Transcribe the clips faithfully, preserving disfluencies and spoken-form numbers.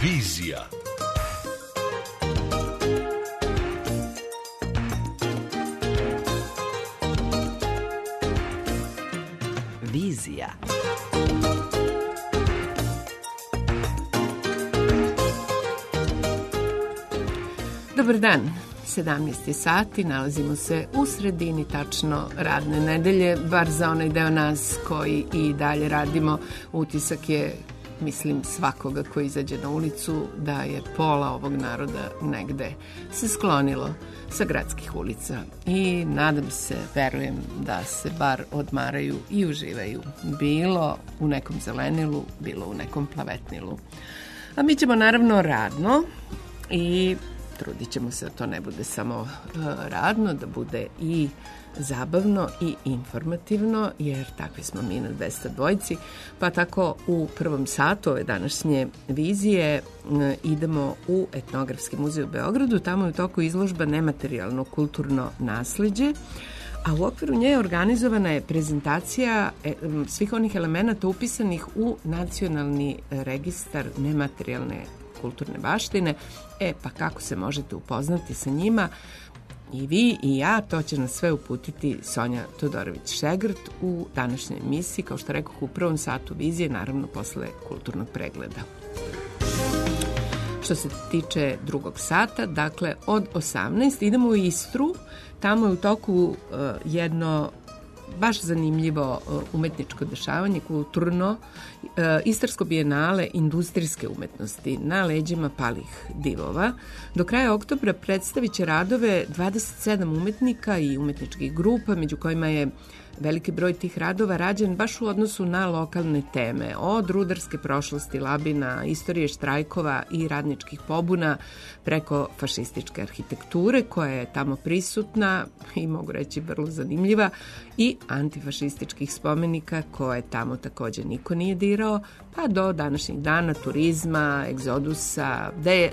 Vizija. Vizija. Dobar dan, sedamnaest je sati, nalazimo se u sredini tačno radne nedelje, bar za onaj deo nas koji i dalje radimo. Utisak je, mislim, svakoga koji izađe na ulicu da je pola ovog naroda negde se sklonilo sa gradskih ulica i nadam se, verujem da se bar odmaraju i uživaju, bilo u nekom zelenilu, bilo u nekom plavetnilu. A mi ćemo naravno radno i trudit ćemo se da to ne bude samo uh, radno, da bude i zabavno i informativno, jer takvi smo mi na dvesta dvojci. Pa tako u prvom satu ove današnje vizije uh, idemo u Etnografski muzej u Beogradu. Tamo je u toku izložba Nematerijalno kulturno nasleđe, a u okviru nje organizovana je prezentacija svih onih elemenata upisanih u Nacionalni registar nematerijalne kulturne baštine. E, pa kako se možete upoznati sa njima i vi i ja, to će nas sve uputiti Sonja Todorović-Šegrt u današnjoj emisiji, kao što rekoh, u prvom satu vizije, naravno posle kulturnog pregleda. Što se tiče drugog sata, dakle od osamnaest idemo u Istru, tamo je u toku uh, jedno baš zanimljivo umetničko dešavanje, kulturno, Istarsko bijenale industrijske umetnosti na leđima palih divova. Do kraja oktobra predstavit će radove dvadeset sedam umetnika i umetničkih grupa, među kojima je veliki broj tih radova rađen baš u odnosu na lokalne teme, od rudarske prošlosti Labina, istorije štrajkova i radničkih pobuna, preko fašističke arhitekture koja je tamo prisutna i mogu reći vrlo zanimljiva, i antifašističkih spomenika koje tamo takođe niko nije dirao, pa do današnjih dana turizma, egzodusa, de,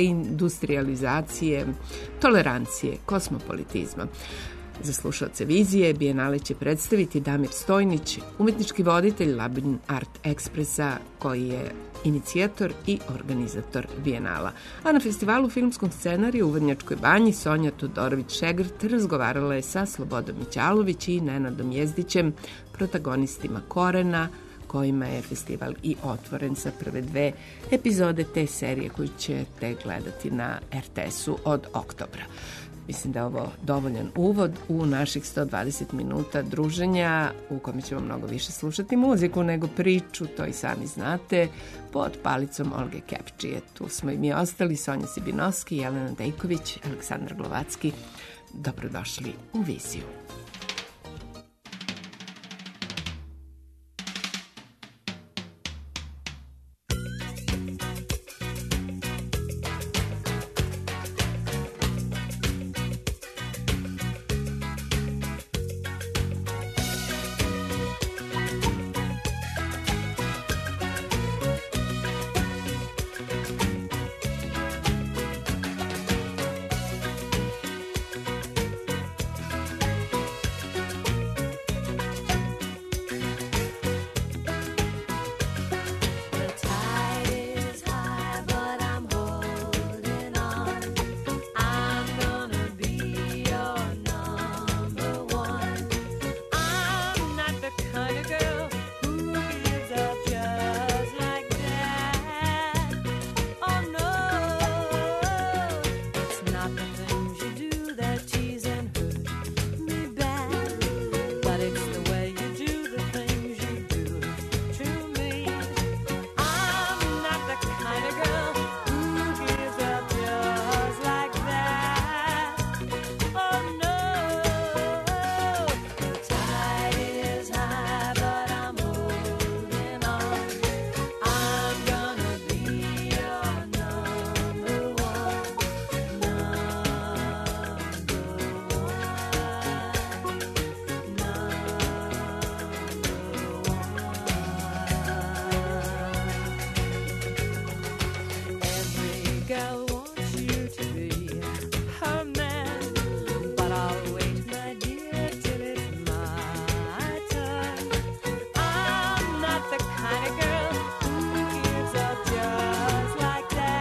deindustrializacije, tolerancije, kosmopolitizma. Za slušalce vizije Bijenale će predstaviti Damir Stojnić, umetnički voditelj Labin Art Ekspresa, koji je inicijator i organizator Bijenala. A na festivalu filmskog scenarija u Vrnjačkoj banji Sonja Todorović-Šegrt razgovarala je sa Slobodom Mićalović i Nenadom Jezdićem, protagonistima Korena, kojima je festival i otvoren sa prve dve epizode te serije koju ćete gledati na er te esu od oktobra. Mislim da je ovo dovoljan uvod u naših sto dvadeset minuta druženja u kome ćemo mnogo više slušati muziku nego priču, to i sami znate, pod palicom Olge Kepčije. Tu smo i mi ostali, Sonja Sibinovski, Jelena Dejković, Aleksandar Glovacki. Dobrodošli u viziju. Like that.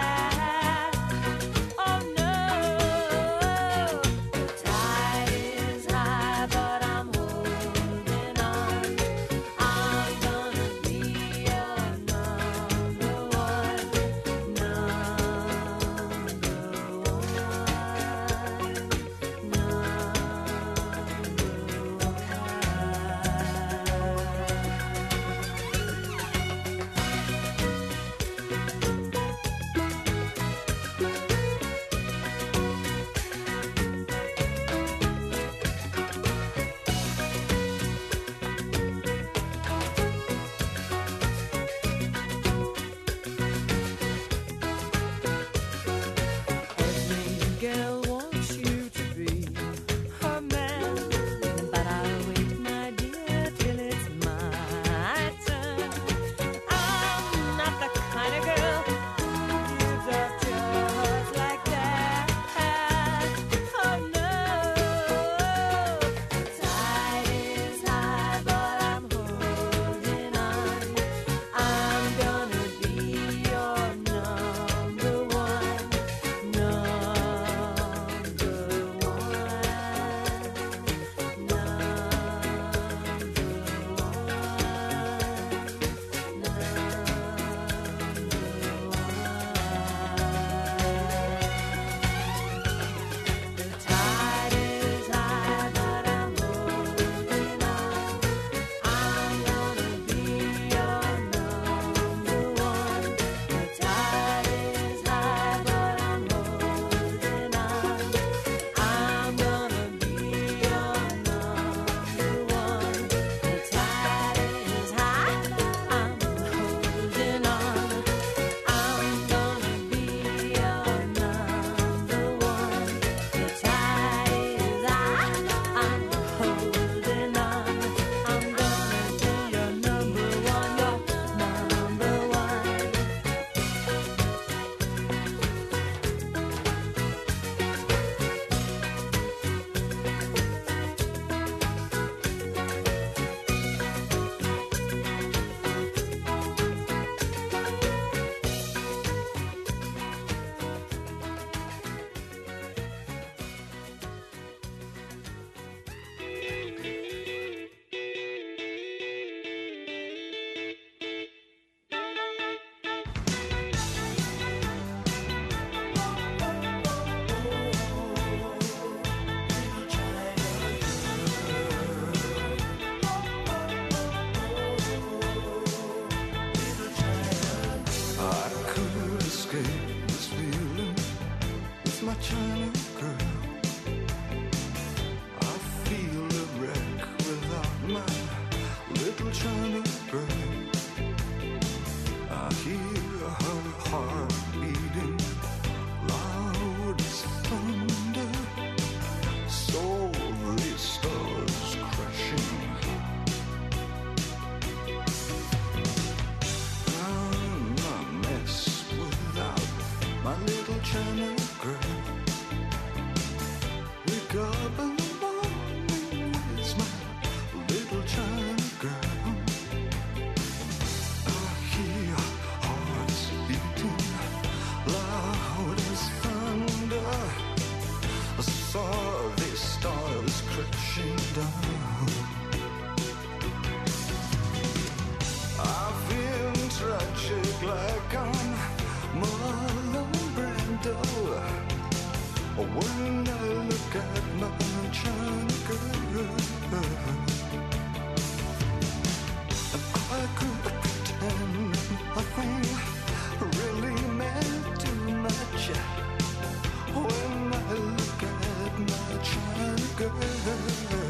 heart beating loud as thunder, so the stars crashing. I'm a mess without my little China girl. Wake up in the morning, it's my little China girl. I hear hearts beating loud as thunder. I saw the stars crashing down. I feel tragic like I'm Marlon Brando when I look at my China girl. I could pretend nothing really meant too much when I look at my China girl.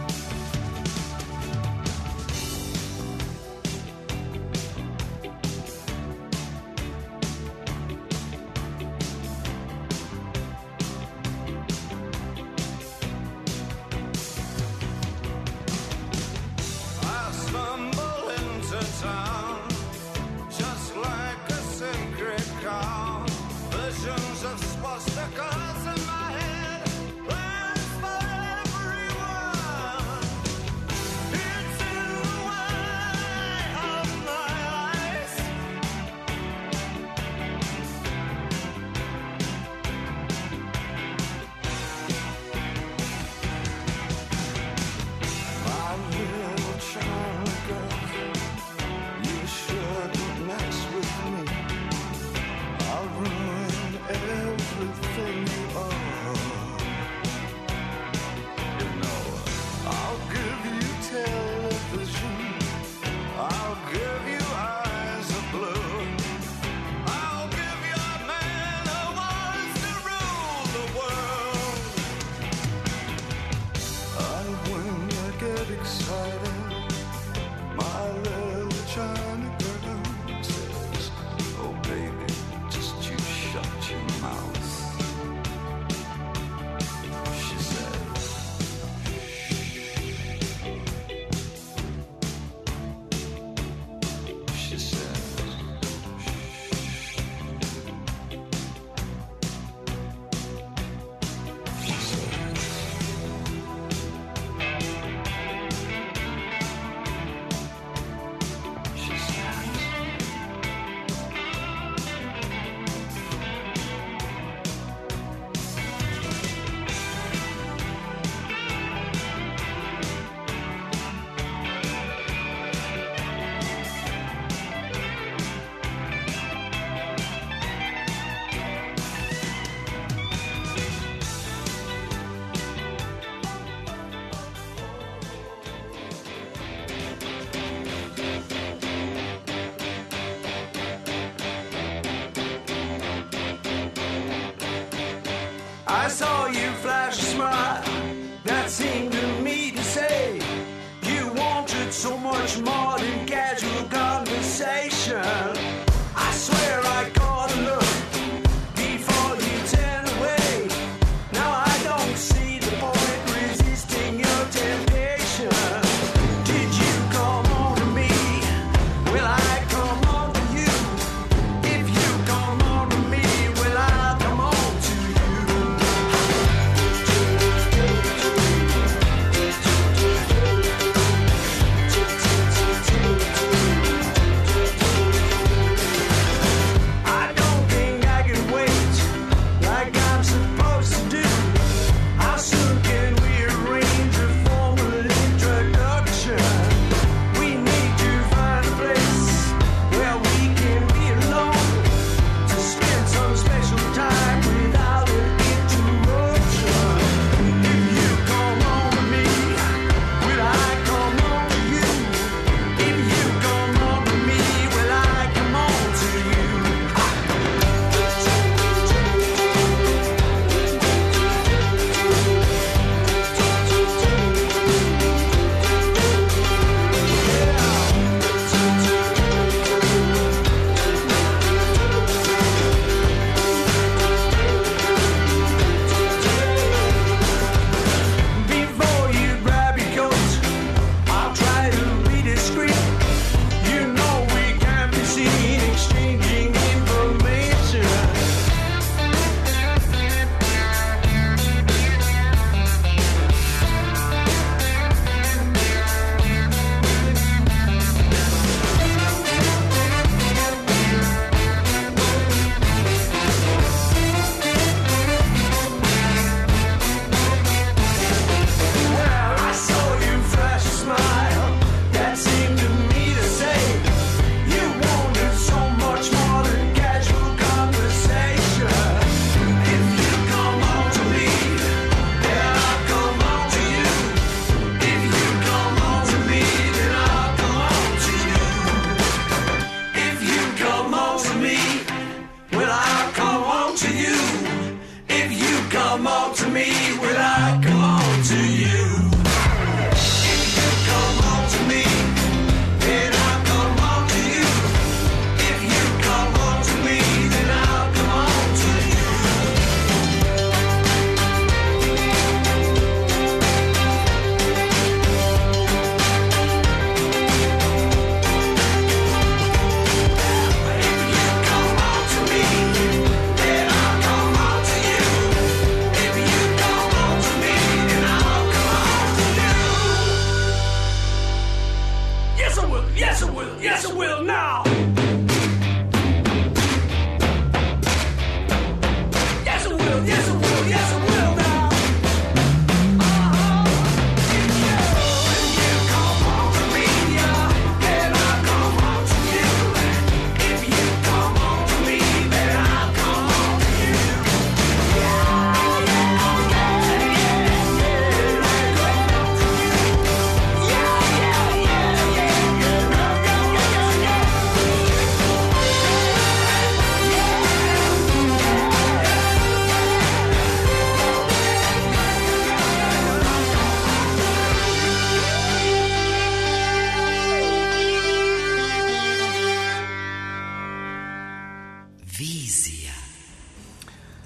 I saw you flash a smile that seemed to me to say you wanted so much more than casual conversation. I swear I caught a look before you turned away. Now I don't see the point resisting your temptation. Did you come on to me? Will I come on to you? If you come on to me, will I come on to you?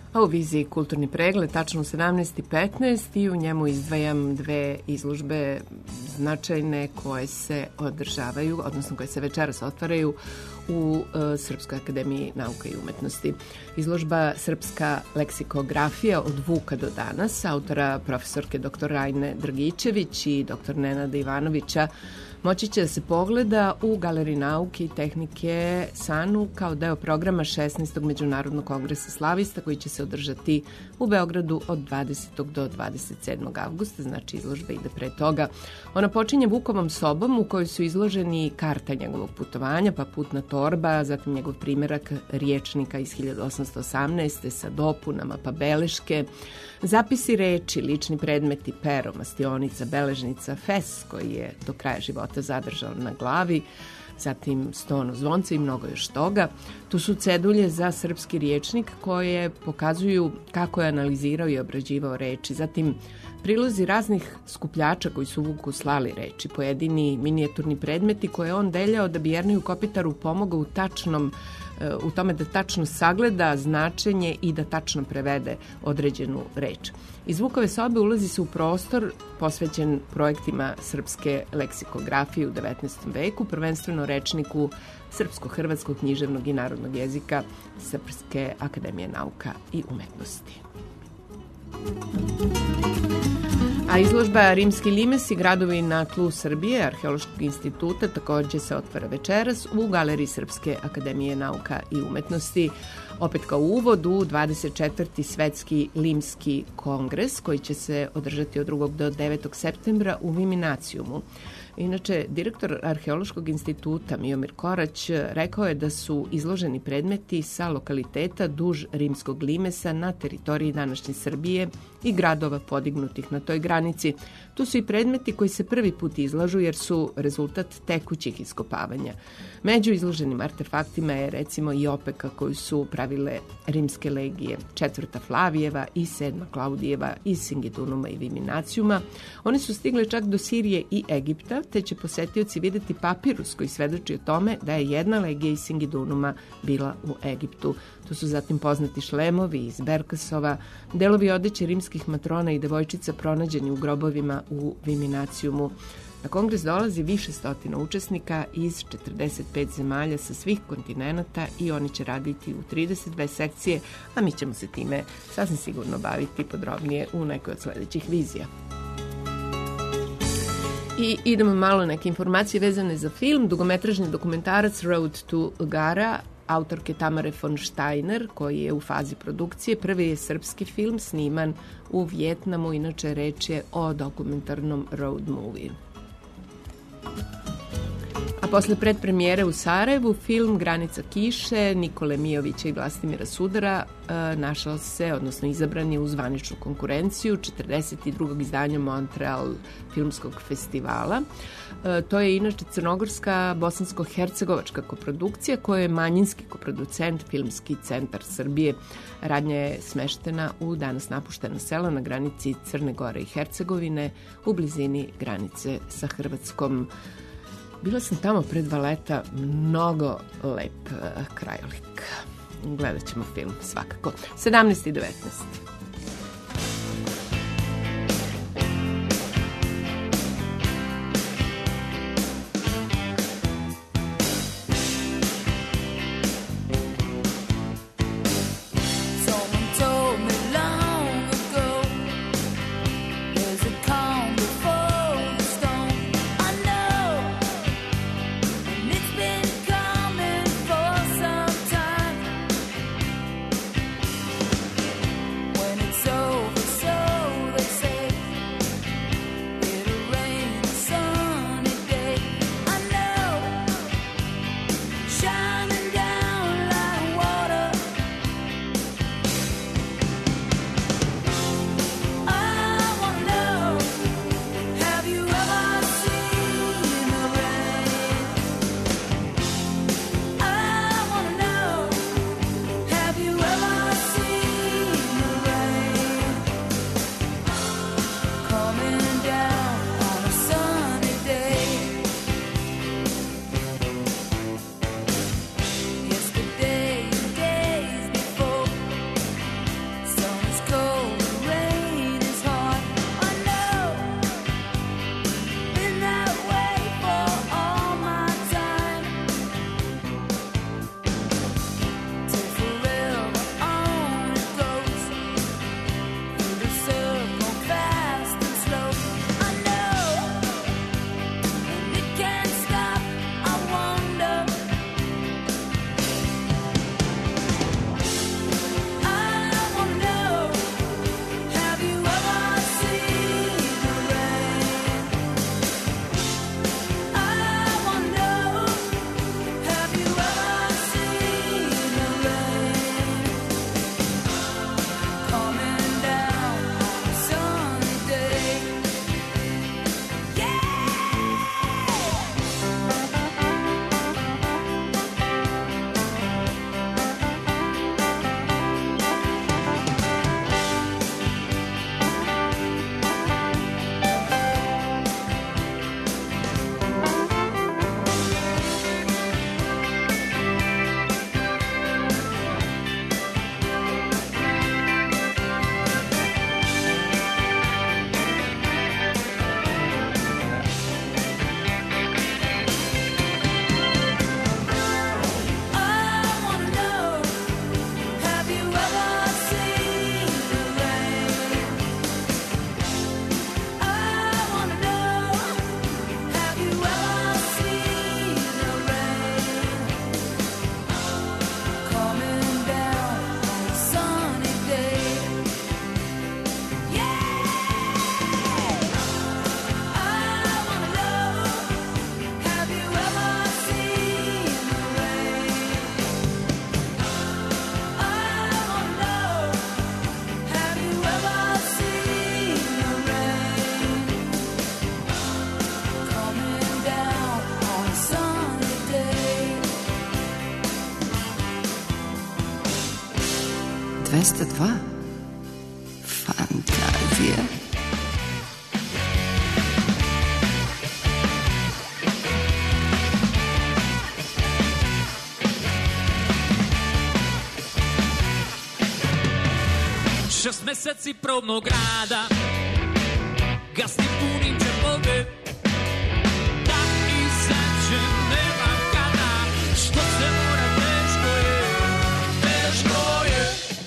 A u viziji kulturni pregled, tačno u sedamnaest i petnaest i u njemu izdvajam dve izložbe značajne koje se održavaju, odnosno koje se večeras otvaraju u e, Srpskoj akademiji nauka i umetnosti. Izložba Srpska leksikografija od Vuka do danas, autora profesorke doktor Rajne Dragičević i doktor Nenada Ivanovića, moći će da se pogleda u Galeriji nauke i tehnike SANU kao deo programa šesnaestog Međunarodnog kongresa slavista koji će se održati u Beogradu od dvadesetog do dvadeset sedmog avgusta, znači izložba ide pre toga. Ona počinje Vukovom sobom u kojoj su izloženi karta njegovog putovanja, pa putna torba, zatim njegov primerak riječnika iz hiljadu osamsto osamnaeste. sa dopunama, pa beleške, zapisi reči, lični predmeti, pero, mastionica, beležnica, fes koji je do kraja života zadržao na glavi, zatim stono zvonce i mnogo još toga. Tu su cedulje za srpski riječnik koje pokazuju kako je analizirao i obrađivao reči. Zatim prilozi raznih skupljača koji su Vuku slali reči, pojedini minijaturni predmeti koje je on deljao da bi Jerniju Kopitaru pomogao u tačnom u tome da tačno sagleda značenje i da tačno prevede određenu reč. Iz Vukove sobe ulazi se u prostor posvećen projektima srpske leksikografije u devetnaestom veku, prvenstveno rečniku srpsko-hrvatskog književnog i narodnog jezika Srpske akademije nauka i umetnosti. A izložba Rimski limes i gradovi na tlu Srbije Arheološkog instituta također se otvara večeras u Galeriji Srpske akademije nauka i umetnosti. Opet kao uvod u dvadeset četvrti Svetski limski kongres koji će se održati od drugog do devetog septembra u Viminacijumu. Inače, direktor Arheološkog instituta Miomir Korać rekao je da su izloženi predmeti sa lokaliteta duž Rimskog limesa na teritoriji današnje Srbije i gradova podignutih na toj granici. Tu su i predmeti koji se prvi put izlažu jer su rezultat tekućih iskopavanja. Među izloženim artefaktima je recimo i opeka koju su pravile rimske legije, četvrta Flavijeva i sedma Klaudijeva iz Singidunuma i Viminacijuma. One su stigle čak do Sirije i Egipta, te će posetioci vidjeti papirus koji svedoči o tome da je jedna legija iz Singidunuma bila u Egiptu. Tu su zatim poznati šlemovi iz Berkasova, delovi odeće rimskih matrona i devojčica pronađeni u grobovima u Viminacijumu. Na kongres dolazi više stotina učesnika iz četrdeset pet zemalja sa svih kontinenata i oni će raditi u trideset dve sekcije, a mi ćemo se time sasvim sigurno baviti podrobnije u nekoj od sledećih vizija. I idemo malo neke informacije vezane za film. Dugometražni dokumentarac Road to Ugara, autorke Tamare von Steiner, koji je u fazi produkcije. Prvi je srpski film sniman u Vijetnamu, inače reč je o dokumentarnom road movie. A posle predpremijere u Sarajevu, film Granica kiše Nikole Mijovića i Vlastimira Sudara e, našao se, odnosno izabran je u zvaničnu konkurenciju četrdeset drugog izdanja Montreal filmskog festivala. E, to je inače crnogorska bosansko-hercegovačka koprodukcija koja je manjinski koproducent Filmski centar Srbije. Radnja je smeštena u danas napušteno selo na granici Crne Gore i Hercegovine u blizini granice sa Hrvatskom. Bila sam tamo pre dva leta, mnogo lep uh, krajolik. Gledat ćemo film svakako. sedamnaest i devetnaest. When dvesta dva. Fantazija. Šest meseci probnog rada, gasni punim džepove, da izađem nema kada, što se mora, teško je, teško je.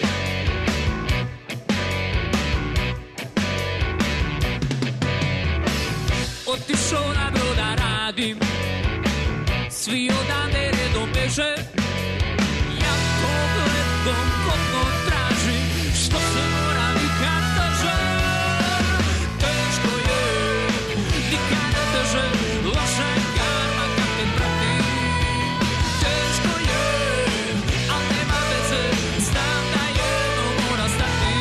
Otišao na broda radim, svi odande redom beže, ja pogledom kopno tražim, što se mora nikad teže, teško je, nikad ne teže, loša je karma kad te prati, teško je, al nema veze, znam da jedno mora stati.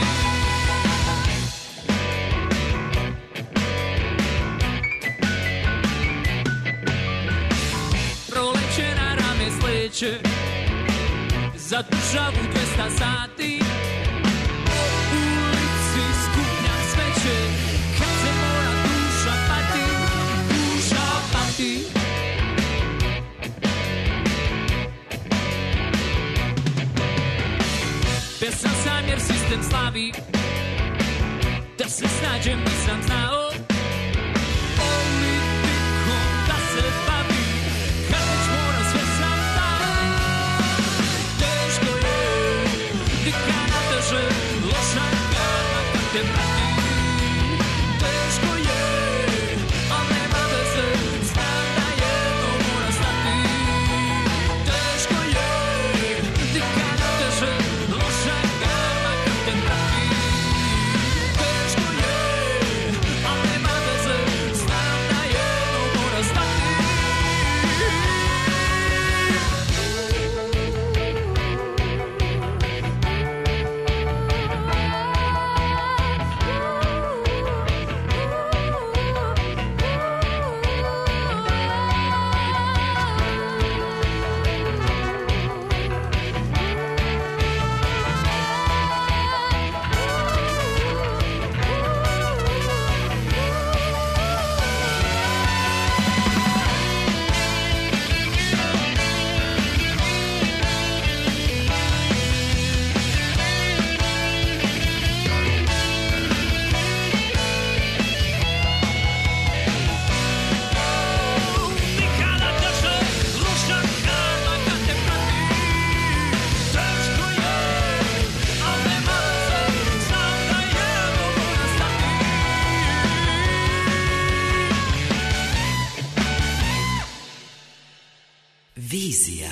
Proleće na rame sleće, za državu dvesta sati, po ulici skupljam sveće, kad se mora duša pati, duša pati. Pesan sam jer sistem slavi, da se snađem nisam znao, politikom da se bavi, kad već mora sve sam dao. Teško je, nikad ne teže, loša je karma kad te prati. Teško je, al nema veze, znam da jedno mora stati. Teško je, nikad ne teže, loša je karma kad te prati. Teško je, al nema veze, znam da jedno mora stati. Nikada teže, loša karma kad te prati. Teško je, al nema veze, znam da jedno mora stati. Vizija.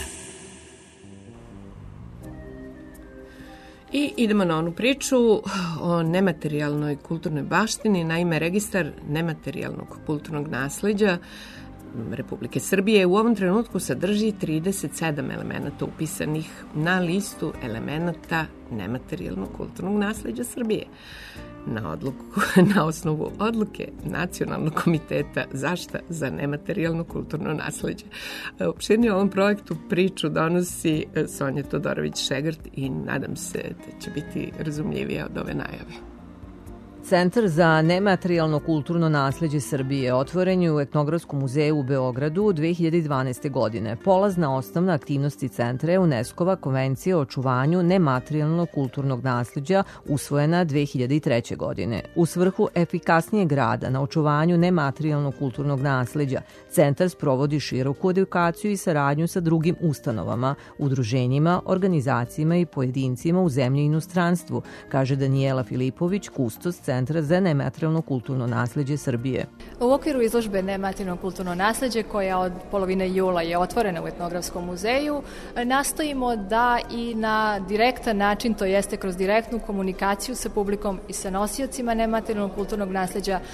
I idemo na onu priču o nematerijalnoj kulturnoj baštini. Naime, registar nematerijalnog kulturnog nasleđa Republike Srbije u ovom trenutku sadrži trideset sedam elemenata upisanih na listu elemenata nematerijalnog kulturnog nasleđa Srbije. Na, odluku, na osnovu odluke Nacionalnog komiteta zašta za nematerijalno kulturno nasleđe. Opširnije o ovom projektu priču donosi Sonja Todorović-Šegrt i nadam se da će biti razumljivije od ove najave. Centar za nematerijalno kulturno nasleđe Srbije otvoren je u Etnografskom muzeju u Beogradu dve hiljade dvanaeste. godine. Polazna osnovna aktivnosti centra je UNESCO-va konvencija o očuvanju nematerijalnog kulturnog nasleđa usvojena dve hiljade treće. godine. U svrhu efikasnijeg rada na očuvanju nematerijalnog kulturnog nasleđa, centar sprovodi široku edukaciju i saradnju sa drugim ustanovama, udruženjima, organizacijama i pojedincima u zemlji i inostranstvu, kaže Danijela Filipović, kustos Centra za nematerijalno kulturno nasleđe Srbije. U okviru izložbe nematerijalno kulturno nasleđe, koja od polovine jula je otvorena u Etnografskom muzeju, nastojimo da i na direktan način, to jeste kroz direktnu komunikaciju sa publikom i sa nosiocima nematerijalnog kulturnog nasleđa,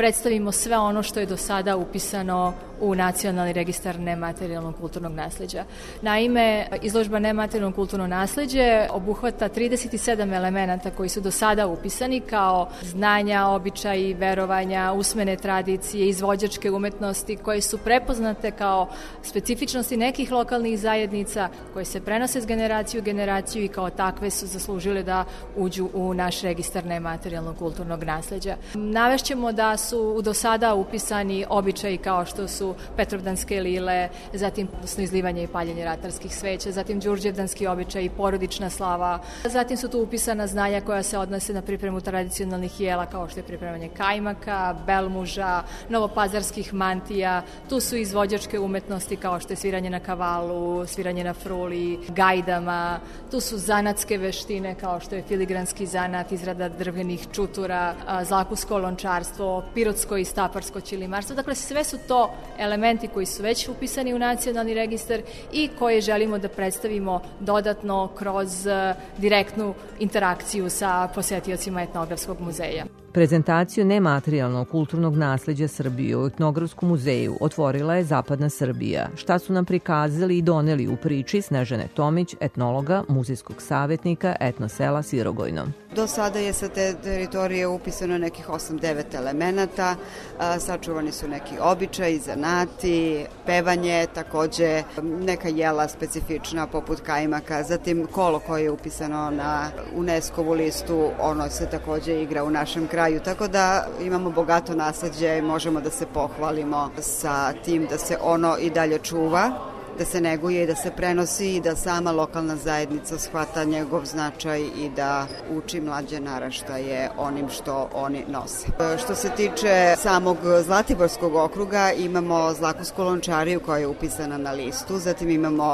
predstavimo sve ono što je do sada upisano u Nacionalni registar nematerijalnog kulturnog nasleđa. Naime, izložba nematerijalnog kulturnog nasleđe obuhvata trideset sedam elemenata koji su do sada upisani kao znanja, običaji, verovanja, usmene tradicije, izvođačke umetnosti koje su prepoznate kao specifičnosti nekih lokalnih zajednica koje se prenose s generaciju u generaciju i kao takve su zaslužile da uđu u naš registar nematerijalnog kulturnog nasleđa. Navešćemo da su do sada upisani običaji kao što su Petrovdanske lile, zatim izlivanje i paljenje ratarskih sveća, zatim đurđevdanski običaj i porodična slava, zatim su tu upisana znanja koja se odnose na pripremu tradicionalnih jela kao što je pripremanje kajmaka, belmuža, novopazarskih mantija, tu su izvođačke umetnosti kao što je sviranje na kavalu, sviranje na fruli, gajdama, tu su zanatske veštine kao što je filigranski zanat, izrada drvenih čutura, zlakusko lončarstvo, pirotsko i staparsko ćilimarstvo. Dakle, sve su to elementi koji su već upisani u Nacionalni registar i koje želimo da predstavimo dodatno kroz direktnu interakciju sa posetiocima Etnografskog muzeja. Prezentaciju nematerijalnog kulturnog nasleđa Srbije u Etnografskom muzeju otvorila je Zapadna Srbija. Šta su nam prikazali i doneli u priči Snežane Tomić, etnologa, muzejskog savjetnika etnosela Sirogojno. Do sada je sa te teritorije upisano nekih osam devet elemenata, sačuvani su neki običaji, zanati, pevanje, takođe neka jela specifična poput kajmaka, zatim kolo koje je upisano na UNESCO-vu listu, ono se takođe igra u našem kraju, tako da imamo bogato nasleđe i možemo da se pohvalimo sa tim da se ono i dalje čuva, da se neguje i da se prenosi i da sama lokalna zajednica shvata njegov značaj i da uči mlađe naraštaje onim što oni nose. Što se tiče samog Zlatiborskog okruga, imamo Zlakusku lončariju koja je upisana na listu, zatim imamo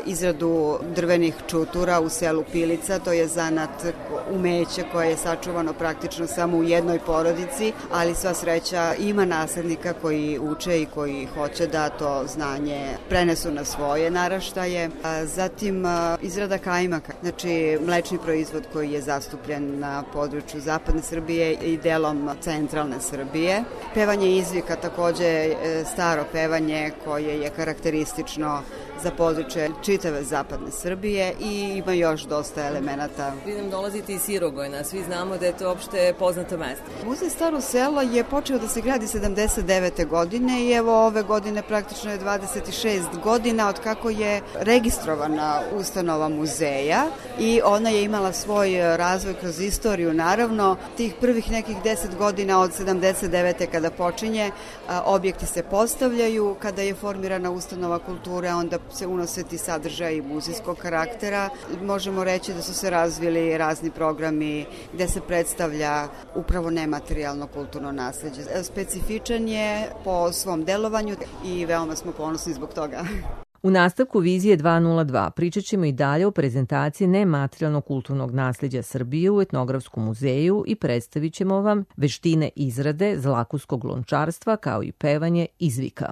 izradu drvenih čutura u selu Pilica, to je zanat umeće koje je sačuvano praktično samo u jednoj porodici, ali sva sreća ima naslednika koji uče i koji hoće da to znanje prenesu na svoje naraštaje. Zatim izrada kajmaka, znači mlečni proizvod koji je zastupljen na području Zapadne Srbije i delom centralne Srbije. Pevanje izvika, takođe staro pevanje koje je karakteristično za područje čitave Zapadne Srbije i ima još dosta elemenata. Vi nam dolazite iz Sirogojna, svi znamo da je to opšte poznato mesto. Muzej Staro selo je počeo da se gradi sedamdeset devete godine i evo ove godine praktično je dvadeset šest godina od kako je registrovana ustanova muzeja i ona je imala svoj razvoj kroz istoriju. Naravno, tih prvih nekih deset godina od sedamdeset devete kada počinje, objekti se postavljaju, kada je formirana ustanova kulture, onda se unose ti sadržaji muzejskog karaktera. Možemo reći da su se razvili razni programi gde se predstavlja upravo nematerijalno kulturno nasleđe. Specifičan je po svom delovanju i veoma smo ponosni zbog toga. U nastavku Vizije dvesta dva pričat ćemo i dalje o prezentaciji nematerijalnog kulturnog nasleđa Srbije u Etnografskom muzeju i predstavit ćemo vam veštine izrade zlakuskog lončarstva kao i pevanje izvika.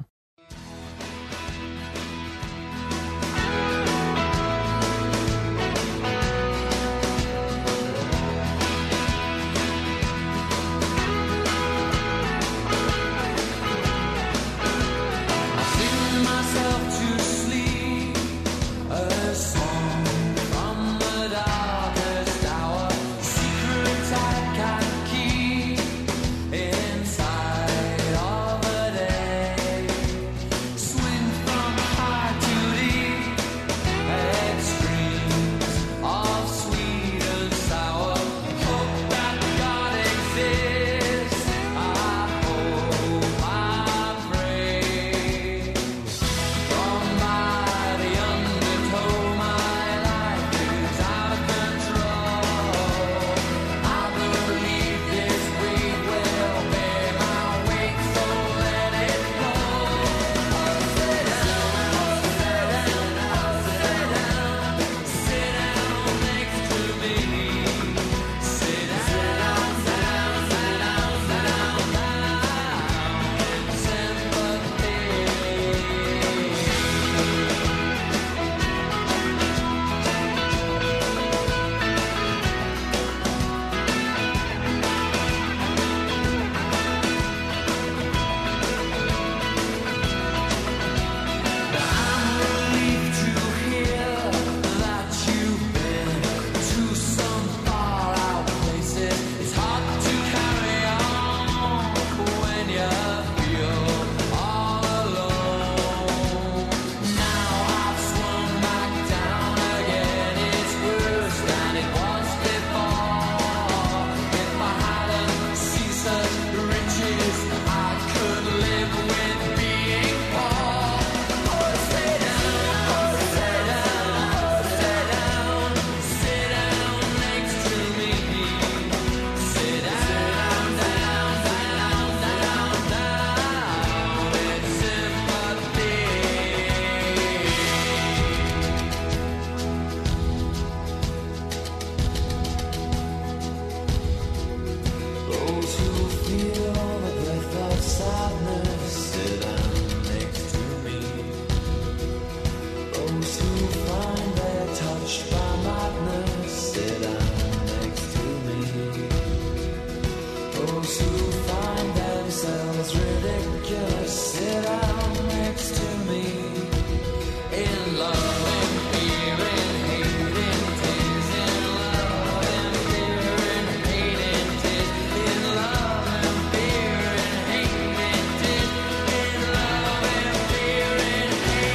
Inside of a day those who find themselves ridiculous sit down next to me in love and fear and hate and tears, in love and fear and hate and tears, in love and fear and hate and tears, in love and fear and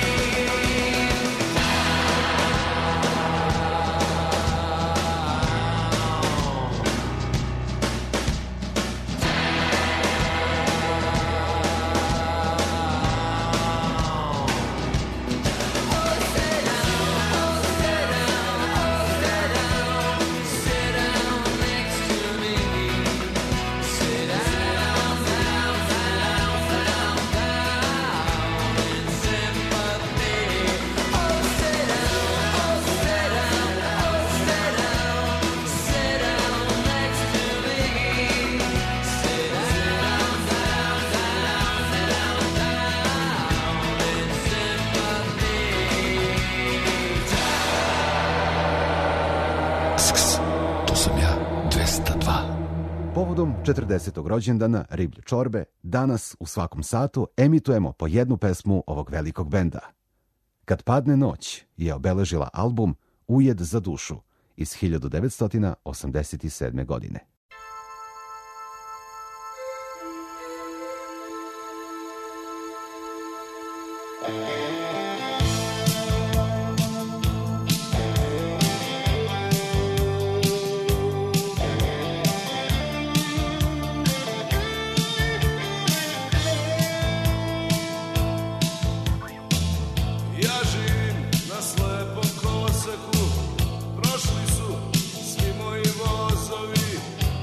Povodom četrdesetog rođendana Riblje čorbe, danas u svakom satu emitujemo po jednu pesmu ovog velikog benda. Kad padne noć je obeležila album Ujed za dušu iz hiljadu devetsto osamdeset sedme. godine. Ja živim na slepom koloseku, prošli su svi moji vozovi,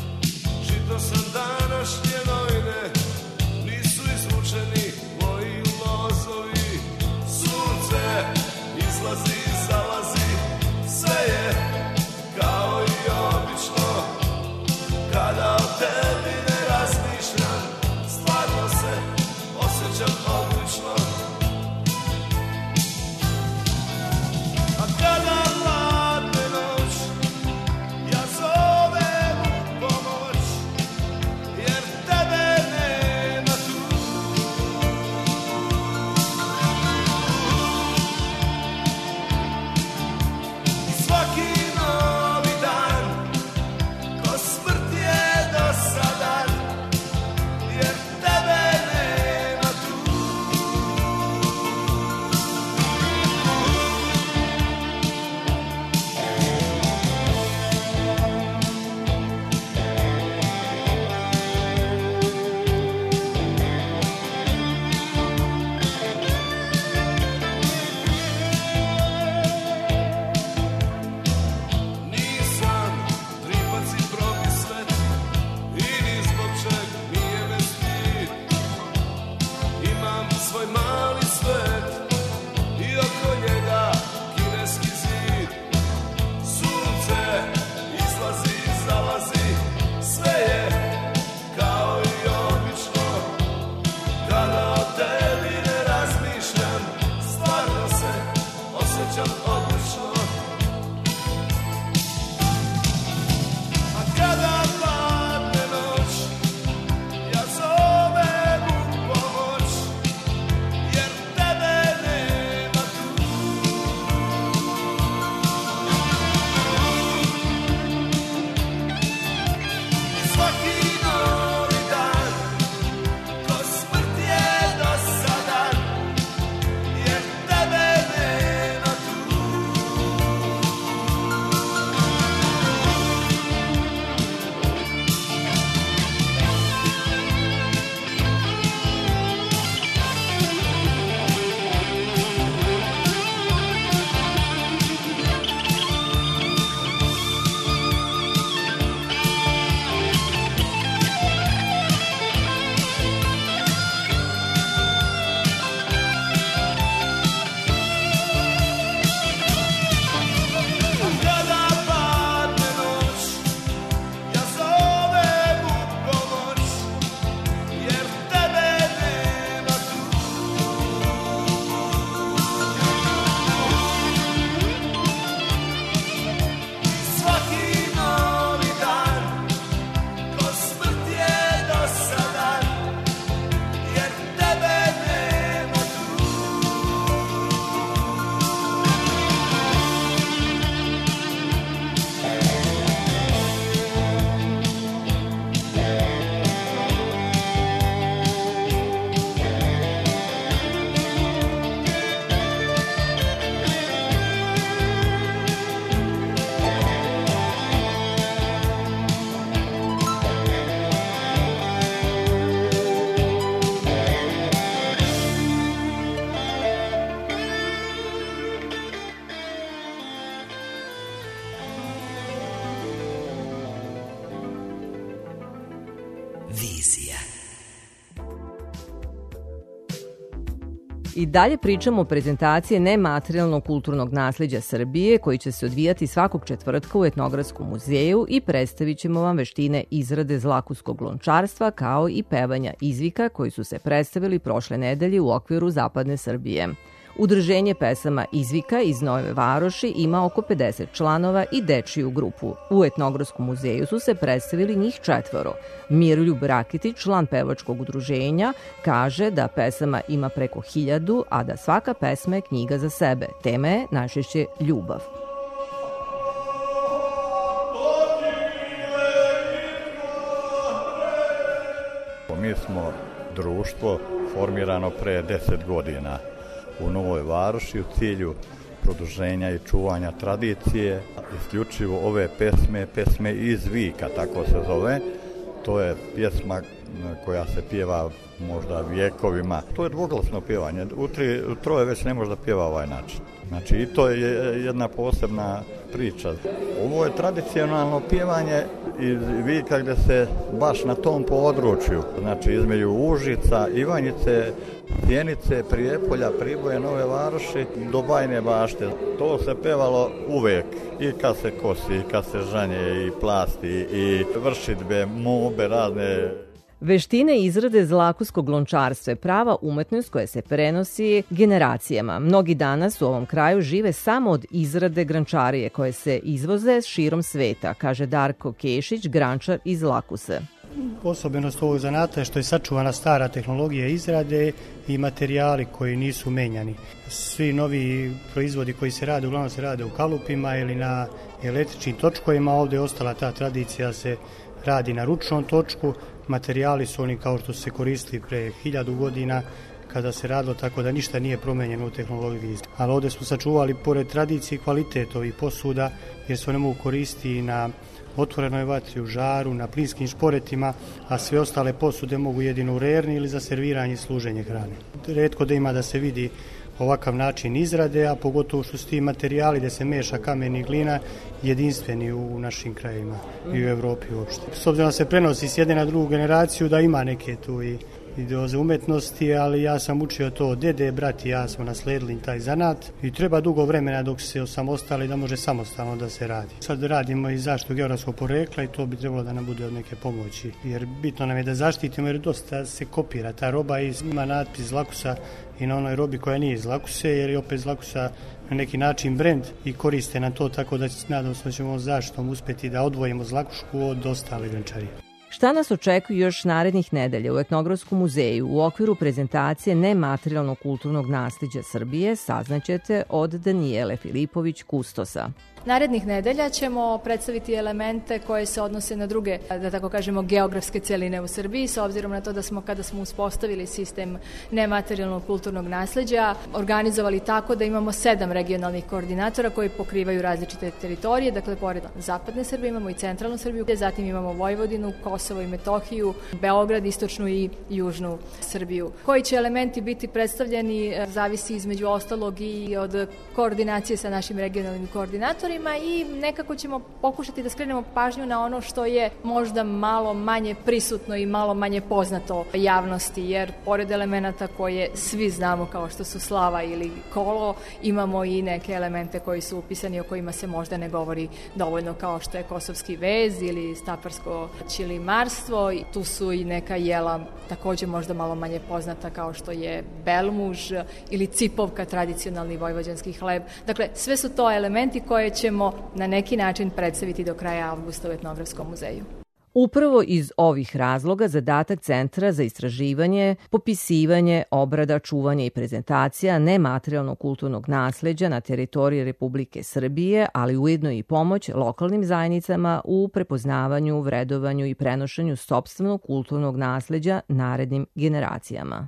emisija. I dalje pričamo o prezentaciji nematerijalnog kulturnog nasleđa Srbije koji će se odvijati svakog četvrtka u Etnografskom muzeju i predstavit ćemo vam veštine izrade zlakuskog lončarstva kao i pevanja izvika koji su se predstavili prošle nedelje u okviru Zapadne Srbije. Udruženje pesama Izvika iz Nove Varoši ima oko pedeset članova i dečiju grupu. U Etnografskom muzeju su se predstavili njih četvoro. Miroljub Rakitić, član pevačkog udruženja, kaže da pesama ima preko hiljadu, a da svaka pesma je knjiga za sebe. Tema je najčešće ljubav. Mi smo društvo formirano pre deset godina u Novoj Varoši u cilju produženja i čuvanja tradicije. Isključivo ove pesme, pesme iz Vika, tako se zove. To je pjesma koja se pjeva možda vjekovima. To je dvoglasno pjevanje. U, tri, u troje već ne može da pjeva ovaj način. Znači i to je jedna posebna priča. Ovo je tradicionalno pjevanje iz Vika gde se baš na tom području, znači između Užica, Ivanjice, Sjenice, Prijepolja, Priboja, Nove Varoši do Bajne Bašte. To se pevalo uvek i kad se kosi, i kad se žanje, i plasti, i vršidbe, mobe, razne. Veštine izrade zlakuskog lončarstva je prava umetnost koja se prenosi generacijama. Mnogi danas u ovom kraju žive samo od izrade grančarije koje se izvoze širom sveta, kaže Darko Kešić, grančar iz Lakuse. Osobenost ovog zanata je što je sačuvana stara tehnologija izrade i materijali koji nisu menjani. Svi novi proizvodi koji se rade, uglavnom se rade u kalupima ili na električnim točkovima. Ovdje je ostala ta tradicija, se radi na ručnom točku. Materijali su oni kao što su se koristili pre hiljadu godina kada se radilo, tako da ništa nije promenjeno u tehnologiji. Ali ovdje smo sačuvali pored tradicije kvalitet ovih posuda jer se one mogu koristiti na otvorenoj vatri, u žaru, na plinskim šporetima, a sve ostale posude mogu jedino u rerni ili za serviranje i služenje hrane. Retko da ima da se vidi ovakav način izrade, a pogotovo što su ti materijali da se meša kamen i glina jedinstveni u našim krajima i u Evropi uopšte. S obzirom da se prenosi s jedne na drugu generaciju, da ima neke tu i doze umetnosti, ali ja sam učio to od dede, brat i ja smo nasledili taj zanat i treba dugo vremena dok se osamostali da može samostalno da se radi. Sad radimo i zaštitu geografskog porekla i to bi trebalo da nam bude od neke pomoći, jer bitno nam je da zaštitimo jer dosta se kopira ta roba i ima natpis iz Lakusa i na onoj robi koja nije iz Lakuse, jer je opet iz Lakusa na neki način brend i koriste na to, tako da nadam se da ćemo zaštitom uspjeti da odvojimo Zlakušku od ostale grančarije. Šta nas očekuje još narednih nedelja u Etnografskom muzeju u okviru prezentacije nematerijalnog kulturnog nasleđa Srbije saznaćete od Danijele Filipović Kustosa. Narednih nedelja ćemo predstaviti elemente koje se odnose na druge, da tako kažemo, geografske celine u Srbiji, s obzirom na to da smo, kada smo uspostavili sistem nematerijalnog kulturnog nasleđa, organizovali tako da imamo sedam regionalnih koordinatora koji pokrivaju različite teritorije, dakle, pored Zapadne Srbije imamo i centralnu Srbiju, zatim imamo Vojvodinu, Kosovo i Metohiju, Beograd, istočnu i južnu Srbiju. Koji će elementi biti predstavljeni zavisi između ostalog i od koordinacije sa našim regionalnim koordinatorima i nekako ćemo pokušati da skrenemo pažnju na ono što je možda malo manje prisutno i malo manje poznato javnosti, jer pored elemenata koje svi znamo kao što su slava ili kolo, imamo i neke elemente koji su upisani o kojima se možda ne govori dovoljno, kao što je kosovski vez ili staparsko ćilimarstvo. Tu su i neka jela također možda malo manje poznata kao što je belmuž ili cipovka, tradicionalni vojvođanski hleb. Dakle, sve su to elementi koje ćemo na neki način predstaviti do kraja avgusta u Etnografskom muzeju. Upravo iz ovih razloga zadatak Centra za istraživanje, popisivanje, obrada, čuvanje i prezentacija nematerijalnog kulturnog nasleđa na teritoriji Republike Srbije, ali ujedno i pomoć lokalnim zajednicama u prepoznavanju, vredovanju i prenošenju sopstvenog kulturnog nasleđa narednim generacijama.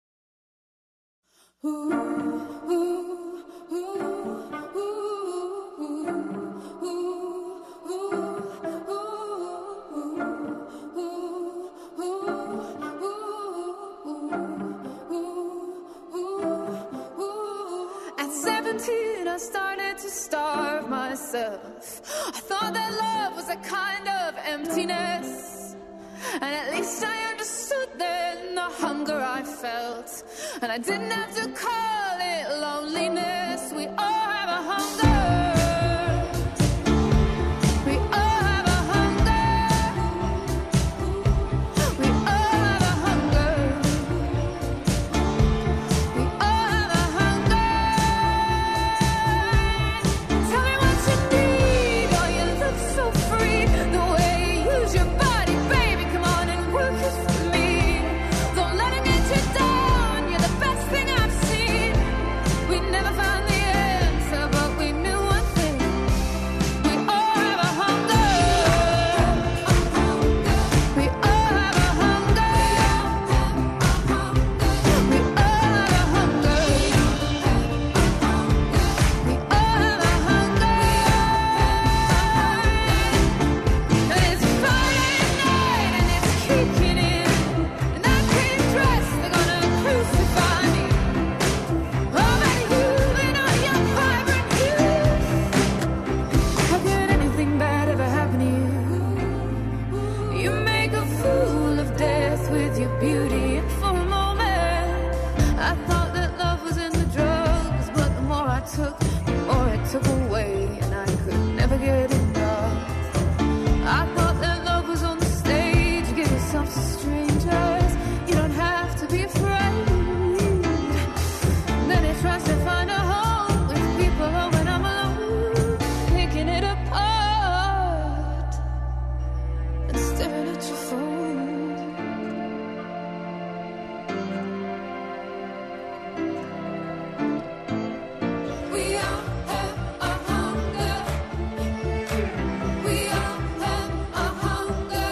I started to starve myself. I thought that love was a kind of emptiness, and at least I understood hunger I felt. And I didn't have to call it loneliness. We all have a hunger. We all have a hunger. We all have a hunger. We all have a hunger. Tell me what you need. Oh, you look so free. The way you use your body, baby. Come on and work it for me. Don't let it get you down. You're the best thing I've seen. We never found the answer, but we knew one thing. We all have a hunger. We all have a hunger. We all have a hunger. We all have a hunger. And it's Friday night and it's kicking in. And I can't dress, they're gonna crucify me. Oh, but you've been on your vibrant youth. How could anything bad ever happen to you? You make a fool of death with your beauty, and for a moment I thought that love was in the drugs, but the more I took, the more it took away, and I could never get enough. I thought that love was on the stage. Give yourself to strangers. You don't have to be afraid. Then it tries to find a home with people. Oh, when I'm alone, picking it apart and staring at your phone. We all have a hunger. We all have a hunger.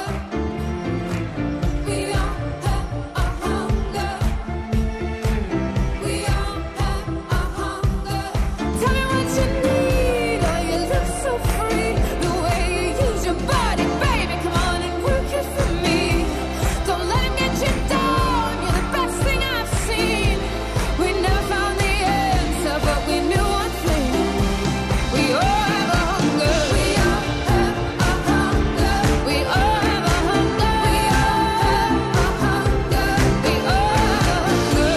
We all have a hunger. We all have a hunger. Tell me what you need. Oh, you look so free. The way you use your body, baby. Come on and work it for me. Don't let him get you down. You're the best thing I've seen. We never found the answer, but we knew one thing. We all have a hunger. We all have a hunger. We all have a hunger. We all have a hunger. We all have a hunger.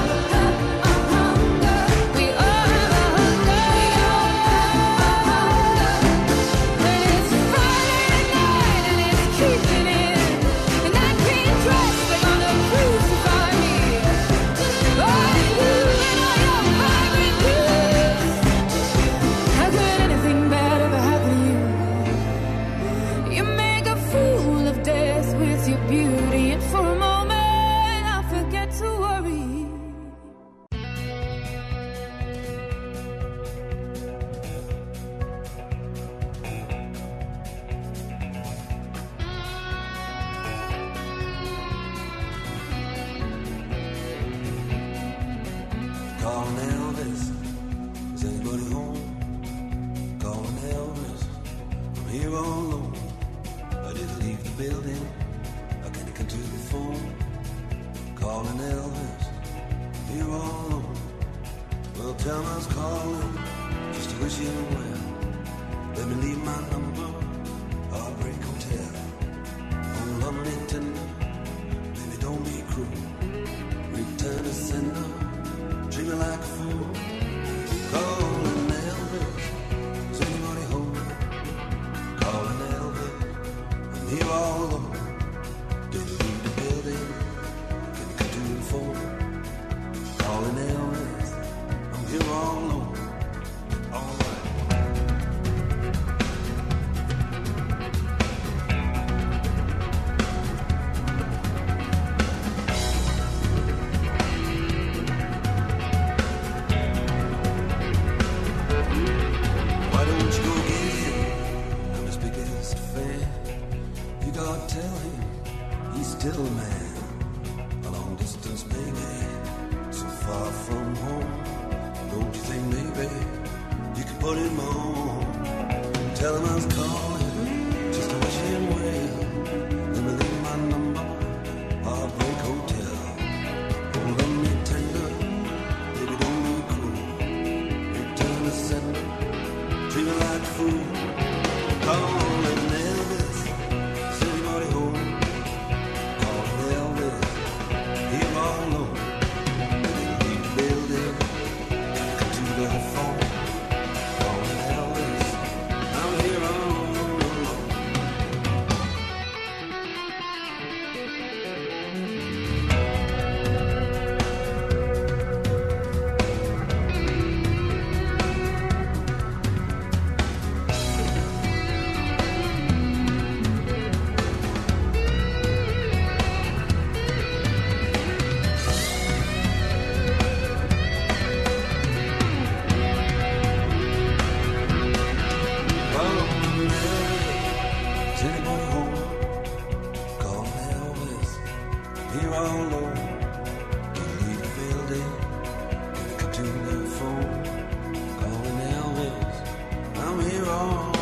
We all have a hunger. We all have a hunger. And it's Friday night and it's keeping in. And I can't dress, they're gonna crucify me. Oh, you and all your vibrant youth. How could anything bad ever happen to you? You make a fool of death with your beauty, and for a moment I forget to worry. Calling Elvis, is anybody home? Calling Elvis, I'm here all alone. I didn't leave the building, I can't come to the phone. Calling Elvis, I'm here all alone. Well, tell me I was calling, just to wish you well. Let me leave my number, Heartbreak Hotel. On lovely and tender, baby don't be cruel. Return to sender, treat me like a fool. Calling Elvis, is anybody home? Calling Elvis, I'm here all alone. Didn't leave the building, couldn't come to the phone. Calling Elvis, I'm here all alone. All right. Why don't you go get him? I'm as big as a fan. You gotta tell him he's still a man. A long distance, baby, so far from home. Don't you think maybe you could put him on? Tell him I was calling just to wish him well. Let me leave my number, Heartbreak Hotel. Oh, love me tender, baby don't be cruel. Return to sender, treat me like a fool. Calling Elvis, is anybody home? Calling Elvis, Is anybody home? Call Elvis. Here all alone. Can you leave the building? Can I come to the phone? Calling Elvis. I'm here all alone.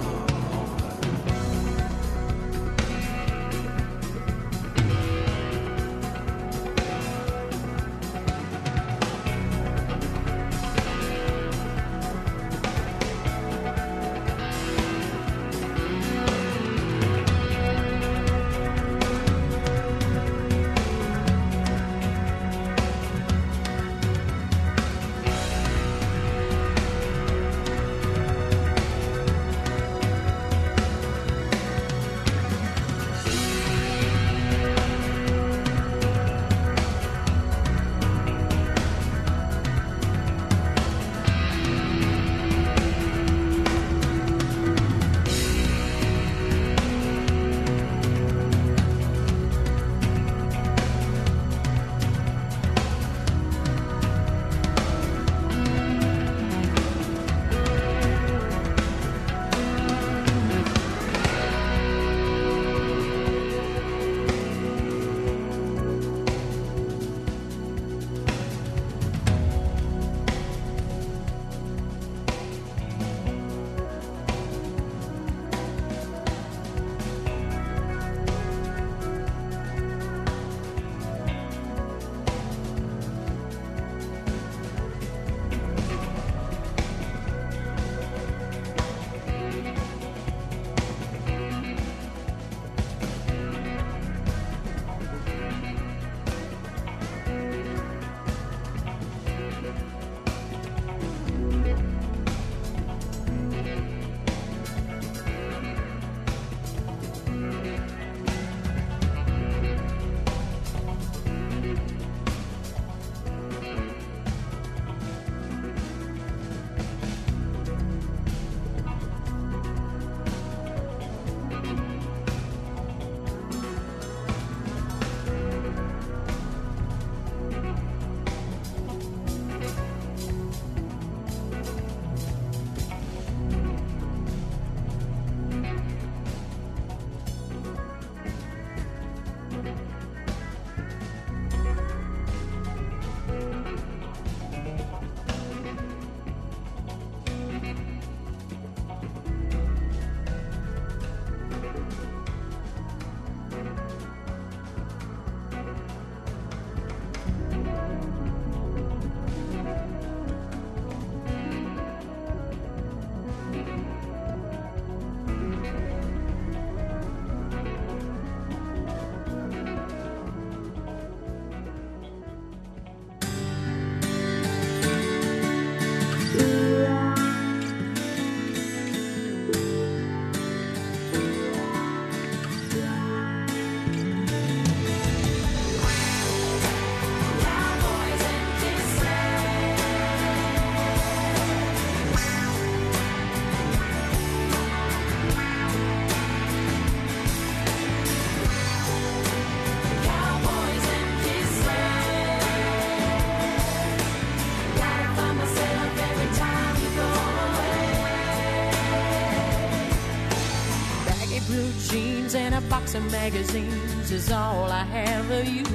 box of magazines is all I have of you.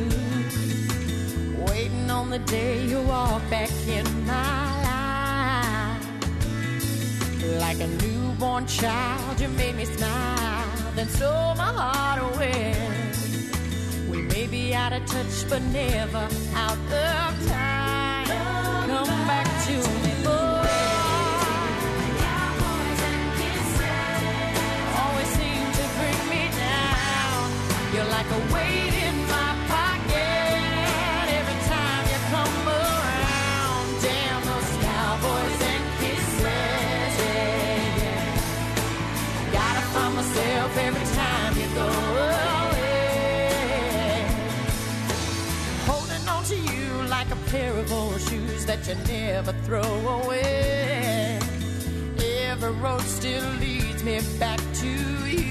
Waiting on the day you walk back in my life. Like a newborn child, you made me smile, then stole my heart away. We may be out of touch, but never out of time. Come back to me, boy. You're like a weight in my pocket every time you come around. Damn those cowboys and kisses, yeah, yeah. Gotta find myself every time you go away. Holding on to you like a pair of old shoes that you never throw away. Every road still leads me back to you.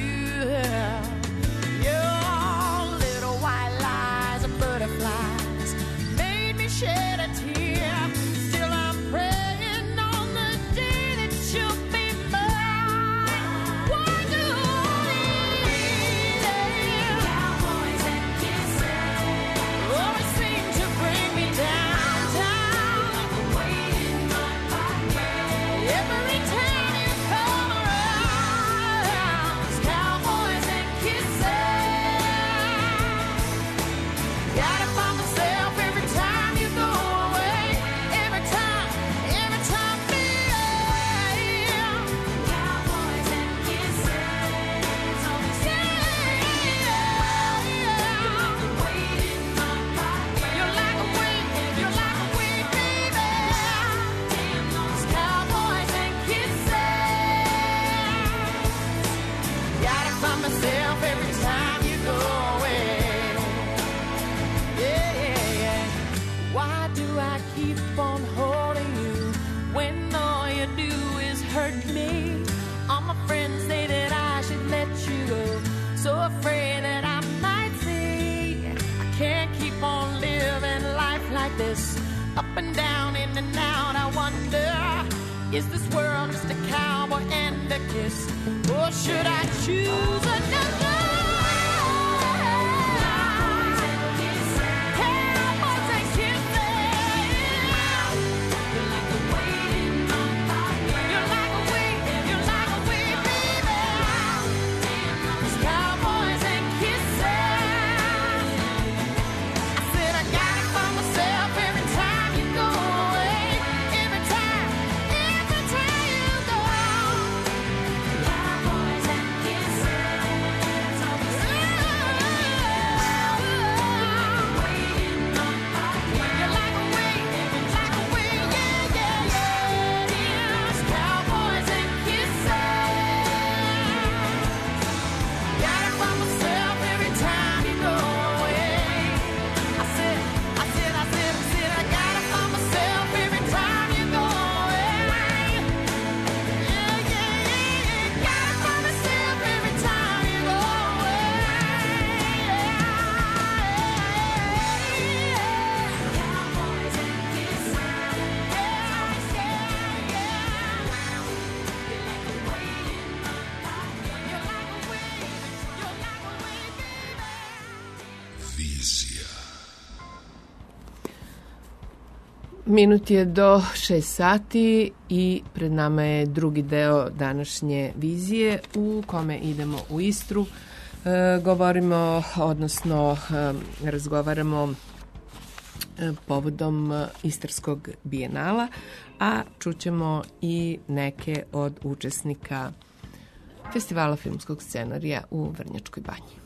Butterflies made me shed a tear. Still I'm praying on the day that you'll be mine. Why do all these this, up and down, in and out. I wonder, is this world just a cowboy and a kiss, or should I choose another? Minut je do šest sati i pred nama je drugi deo današnje vizije u kome idemo u Istru. E, govorimo, odnosno e, razgovaramo e, povodom Istarskog bijenala, a čućemo i neke od učesnika Festivala filmskog scenarija u Vrnjačkoj banji.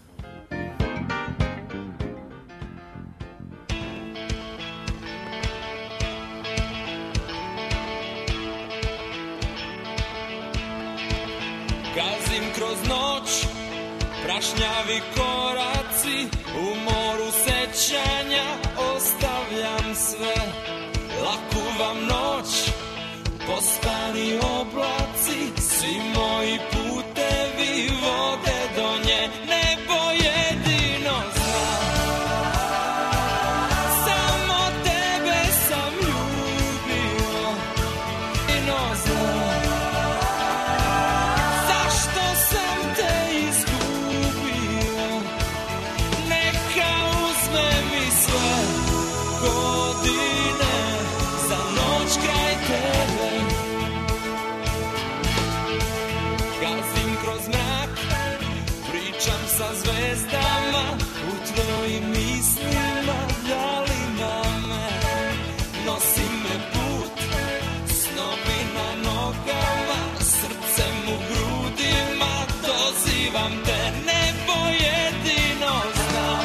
Gazim kroz noć, prašnjavi koraci, u moru sećanja ostavljam sve. Laku vam noć, postani oblaci, svi moji putevi vode do nje, nebo jedino zna. Samo tebe sam ljubio, jedino zna. Sa zvezdama u tvojim mislima, danima me, nosi me put, snovi na nogama, srcem u grudima, dozivam te, nebo jedino zna.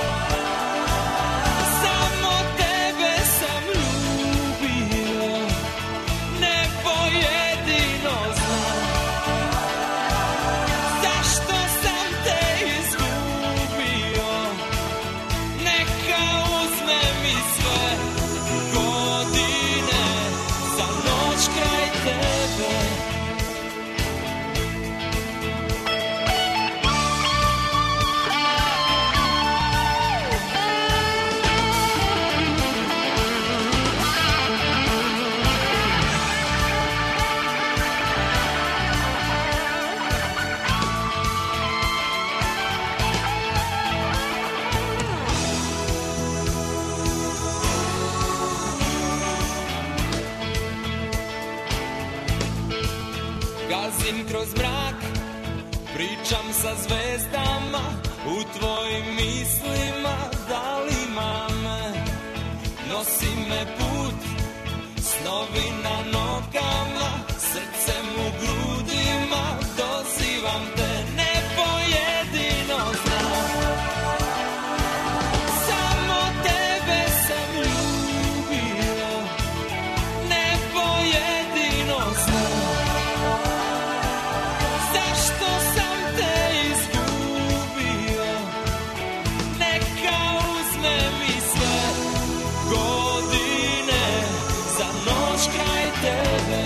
Samo tebe sam ljubio, nebo jedino zna. Zašto sam te izgubio? Neka uzme mi sve godine za noć kraj tebe. Gazim kroz mrak, pričam sa zvezdama, u tvojim mislima, danima me, nosi me put, snovi na nogama, srcem u grudima, dozivam te, nebo jedino zna. Samo tebe sam ljubio, nebo jedino zna. Zašto sam te izgubio? Neka uzme mi sve godine za noć kraj tebe.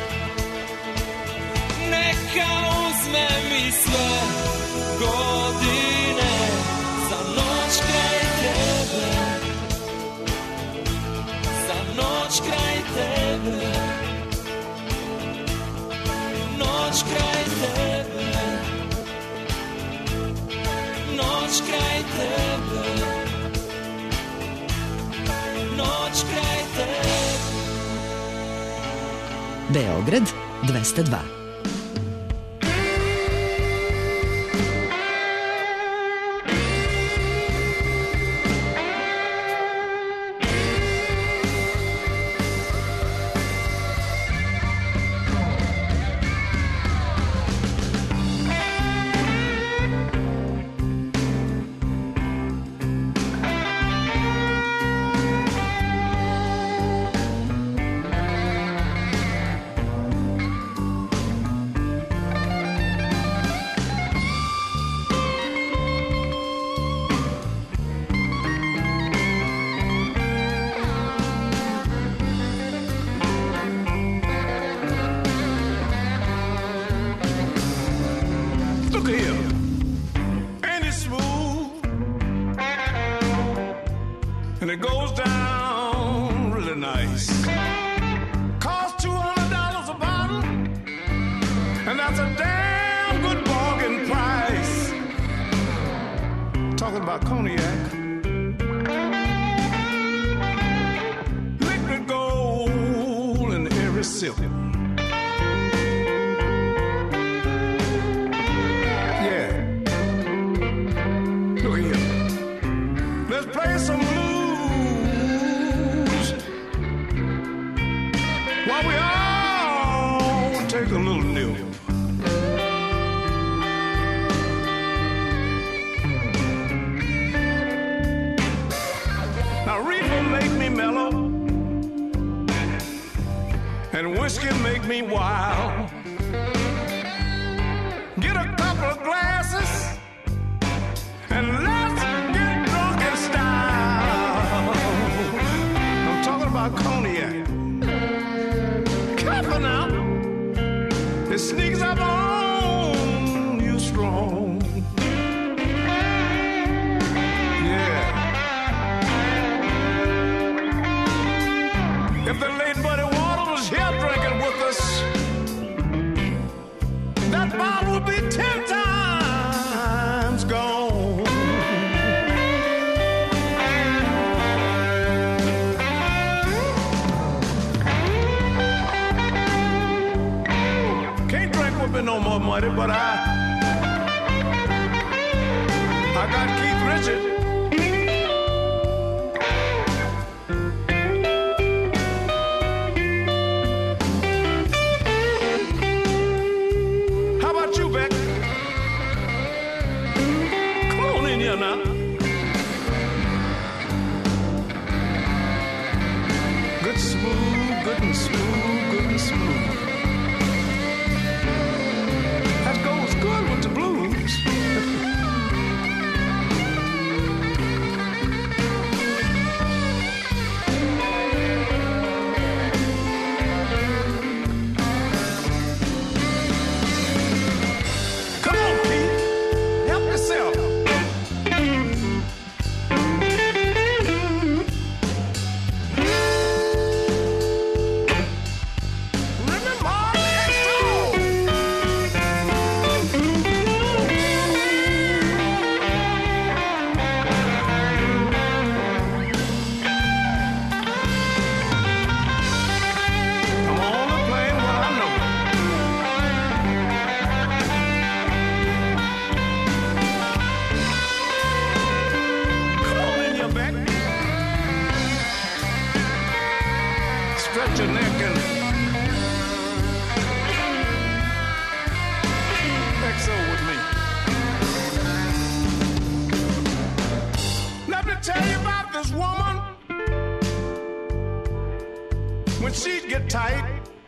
Neka uzme mi sve godine za noć kraj tebe. noć kraj tebe, noć kraj tebe. Beograd dvesta dva. Look here, ain't it smooth? And it goes down really nice. Costs two hundred dollars a bottle, and that's a damn good bargain price. Talking about cognac, liquid gold in every sip. Play some blues while we all take a little nip. Now reefer make me mellow, and whiskey make me wild. Get a couple of glasses and let's get drunk in style. I'm talking about cognac. Careful now, it sneaks up on you strong. Yeah. If the late Buddy Water was here drinking with us, that bottle would be ten times gone. Can't drink with me no more money, but I I got Keith Richards. How about you, Beck? Come on in here now. Good smooth, good and smooth, good and smooth. That goes good with the blues. Come on, Pete. Help yourself. Remember the extra. I'm only playing what I know. Come on in your back. Stretch your neck and exo with me. Let me tell you about this woman. When she'd get tight,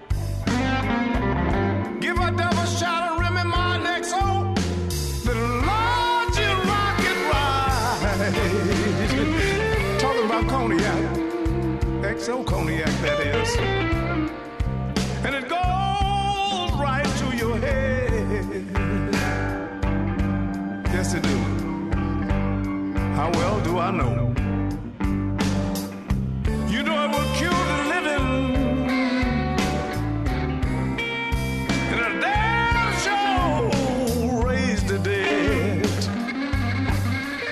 give her double shot of Remy Martin X O. The Lord, you rock it right. Talking about cognac, X O cognac that is, and it goes right to your head. Yes, it do. How well do I know? You know it will cure the living, and a damn sure raise the dead.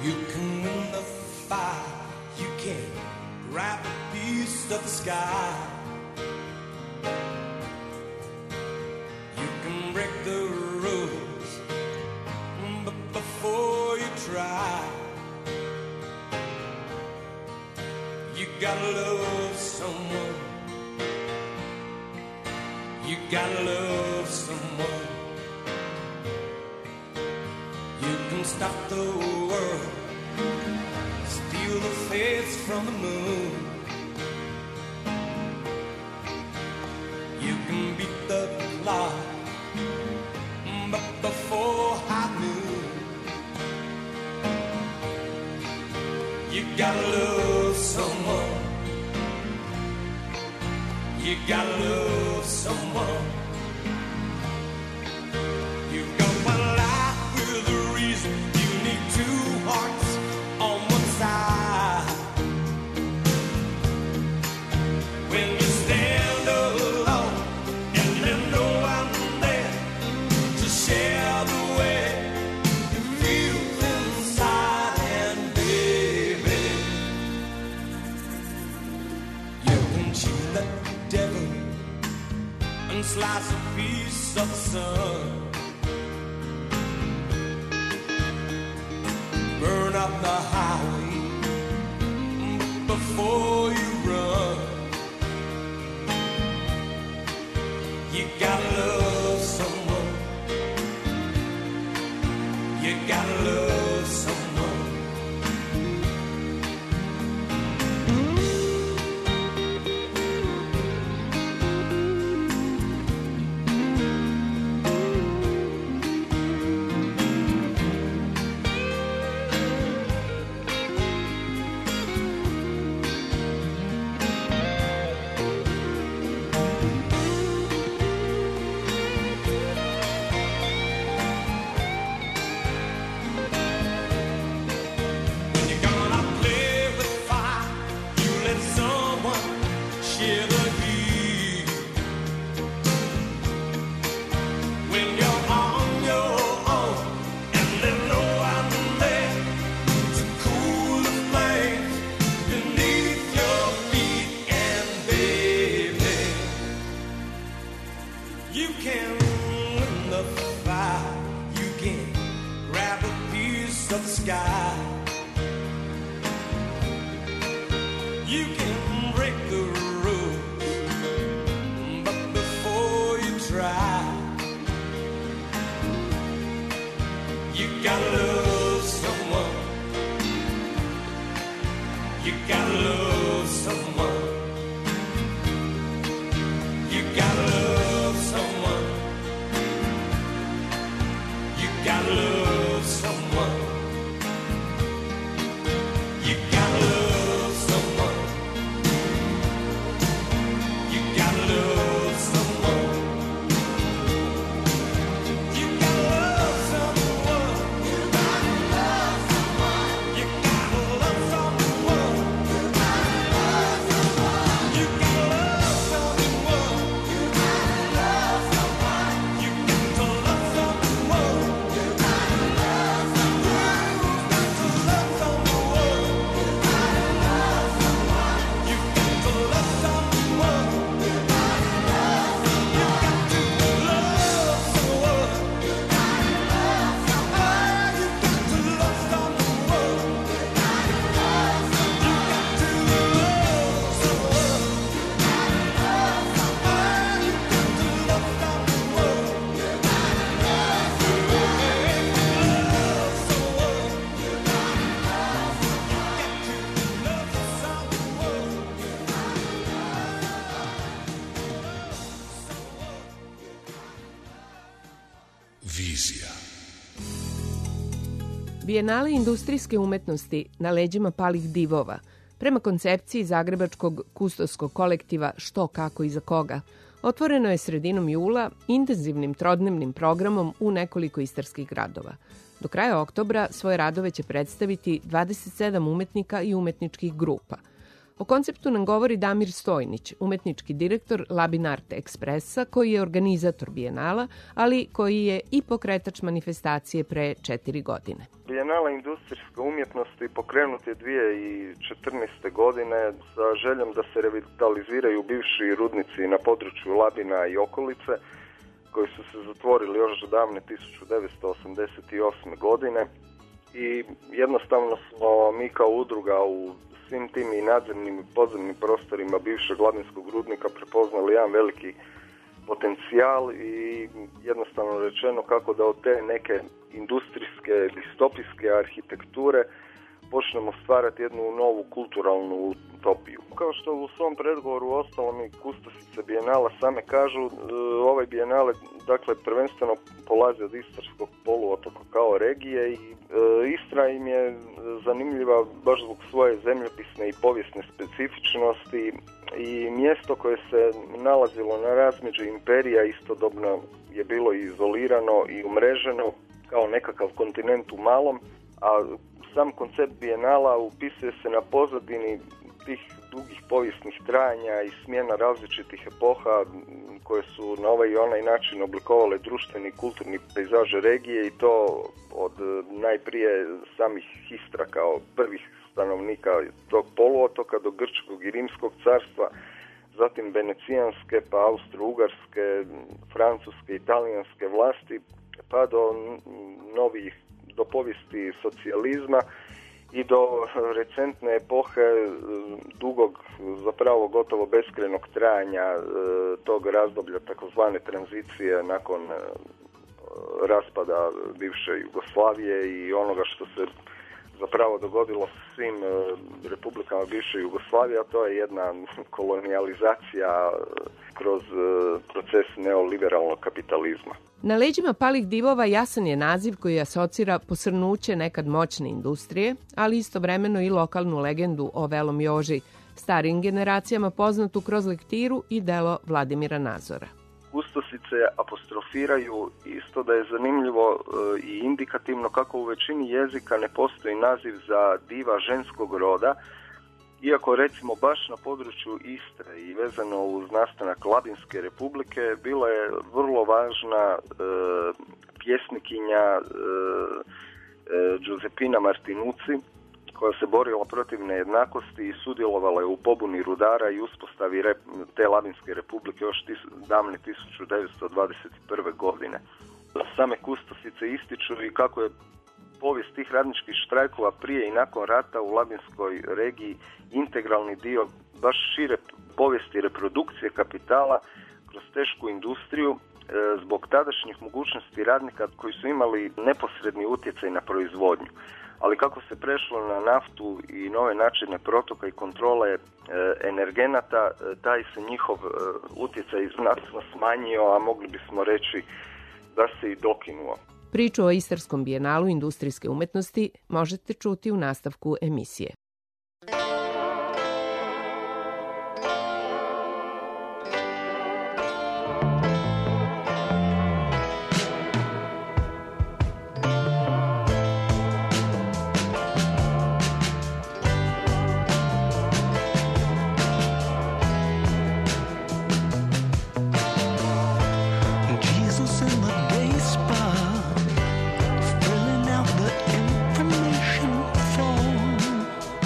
You can win the fight, you can grab a piece of the sky. You can break the rules, but before you try, you gotta love someone. You gotta love someone. You can stop the world, steal the face from the moon. You can beat the clock, but before high noon, you gotta love someone. You gotta love someone. You've got one life with a reason. You need two hearts on one side. When you stand alone and there's no one there to share the way you feel inside, and baby, you can cheat the devil and slice a piece of the sun. Burn up the highway before you run. You gotta love someone. You gotta love someone. Bijenale industrijske umetnosti na leđima palih divova, prema koncepciji zagrebačkog kustoskog kolektiva Što, kako i za koga, otvoreno je sredinom jula intenzivnim trodnevnim programom u nekoliko istarskih gradova. Do kraja oktobra svoje radove će predstaviti dvadeset sedam umetnika i umetničkih grupa. O konceptu nam govori Damir Stojnić, umetnički direktor Labin Art Ekspresa, koji je organizator Bijenala, ali koji je i pokretač manifestacije pre četiri godine. Bijenala industrijske umjetnosti pokrenut je dvije tisuće četrnaeste. godine sa željom da se revitaliziraju bivši rudnici na području Labina i okolice, koji su se zatvorili još davne tisuću devetsto osamdeset osme. godine. I jednostavno smo mi kao udruga u svim tim i nadzemnim i podzemnim prostorima bivšeg labinskog rudnika prepoznali jedan veliki potencijal i jednostavno rečeno kako da od te neke industrijske, distopijske arhitekture počnemo stvarati jednu novu kulturalnu utopiju. Kao što u svom predgovoru ostalom i kustosice Bijenala same kažu, ovaj Bijenale dakle prvenstveno polazi od Istarskog poluotoka kao regije i e, Istra im je zanimljiva baš zbog svoje zemljopisne i povijesne specifičnosti i mjesto koje se nalazilo na razmeđu imperija istodobno je bilo izolirano i umreženo kao nekakav kontinent u malom, a sam koncept Bijenala upisuje se na pozadini tih dugih povijesnih trajanja i smjena različitih epoha koje su na ovaj i onaj način oblikovale društveni i kulturni pejzaž regije i to od najprije samih Histra kao prvih stanovnika tog poluotoka do Grčkog i Rimskog carstva, zatim venecijanske, pa austro-ugarske, francuske, italijanske vlasti, pa do novih, do povijesti socijalizma i do recentne epohe dugog, zapravo gotovo beskrajnog trajanja tog razdoblja takozvane tranzicije nakon raspada bivše Jugoslavije i onoga što se zapravo dogodilo svim republikama bivše Jugoslavije, a to je jedna kolonijalizacija kroz proces neoliberalnog kapitalizma. Na leđima palih divova jasan je naziv koji asocira posrnuće nekad moćne industrije, ali istovremeno i lokalnu legendu o Velom Joži, starijim generacijama poznatu kroz lektiru i delo Vladimira Nazora. Kustosice apostrofiraju isto da je zanimljivo i indikativno kako u većini jezika ne postoji naziv za diva ženskog roda, iako recimo baš na području Istre i vezano uz nastanak Labinske republike bila je vrlo važna e, pjesnikinja e, e, Giuseppina Martinucci, koja se borila protiv nejednakosti i sudjelovala je u pobuni rudara i uspostavi rep, te Labinske republike još tis, davne tisuću devetsto dvadeset prve. godine. Same kustosice ističu i kako je povijest tih radničkih štrajkova prije i nakon rata u Labinskoj regiji integralni dio baš šire povijesti reprodukcije kapitala kroz tešku industriju e, zbog tadašnjih mogućnosti radnika koji su imali neposredni utjecaj na proizvodnju. Ali kako se prešlo na naftu i nove načine protoka i kontrole e, energenata, e, taj se njihov e, utjecaj znatno smanjio, a mogli bismo reći da se i dokinuo. Priču o Istarskom bijenalu industrijske umetnosti možete čuti u nastavku emisije. Filling out the information form.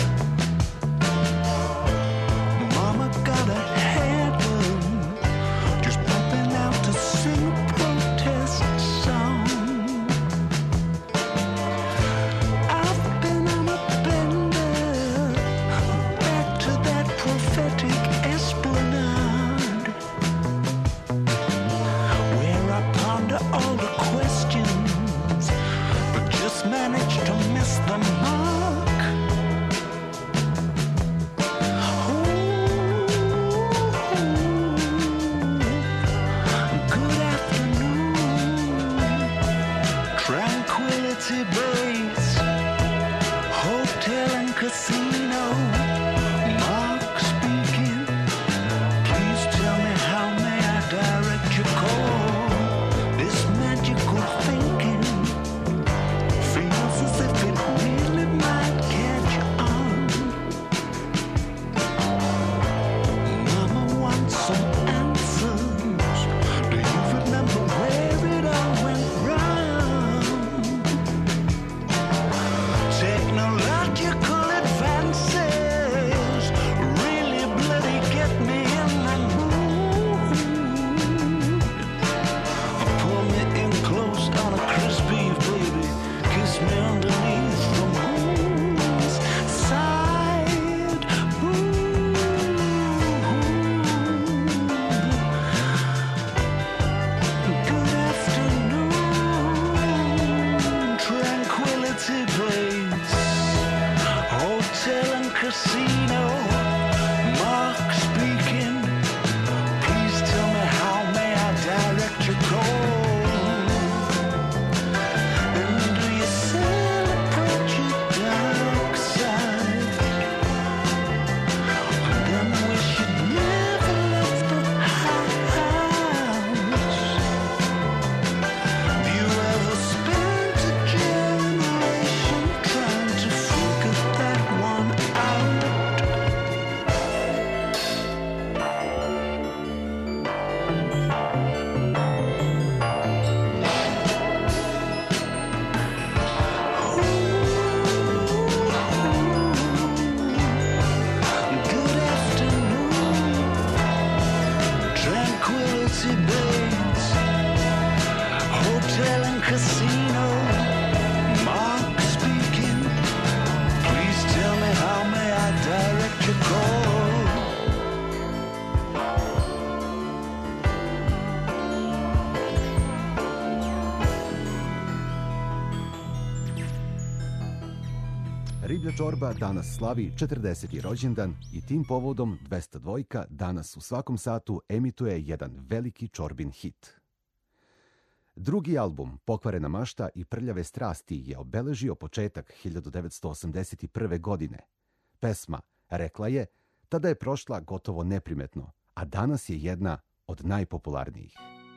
Čorba danas slavi četrdeseti rođendan i tim povodom dvesta dva danas u svakom satu emituje jedan veliki Čorbin hit. Drugi album, Pokvarena mašta i prljave strasti, je obeležio početak hiljadu devetsto osamdeset prve. godine. Pesma, rekla je, tada je prošla gotovo neprimetno, a danas je jedna od najpopularnijih.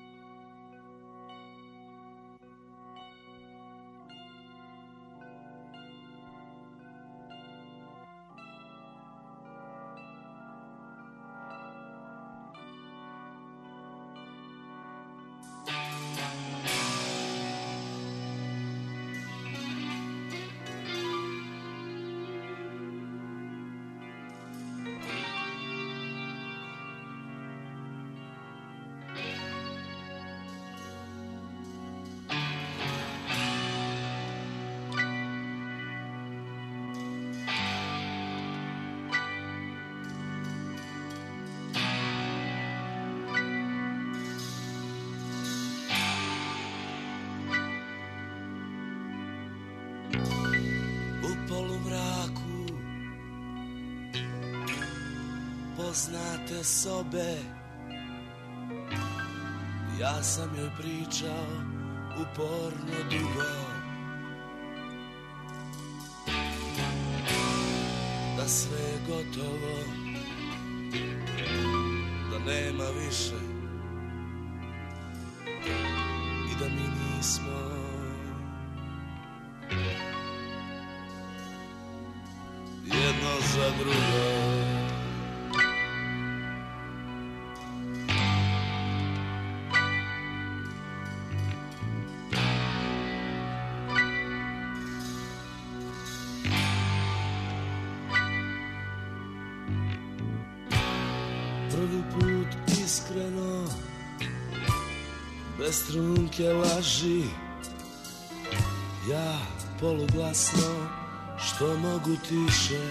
Poznate sobe, ja sam joj pričao uporno dugo da sve je gotovo, da nema više i da mi nismo jedno za drugo. Prvi put iskreno, bez trunke laži, ja poluglasno, što mogu tiše,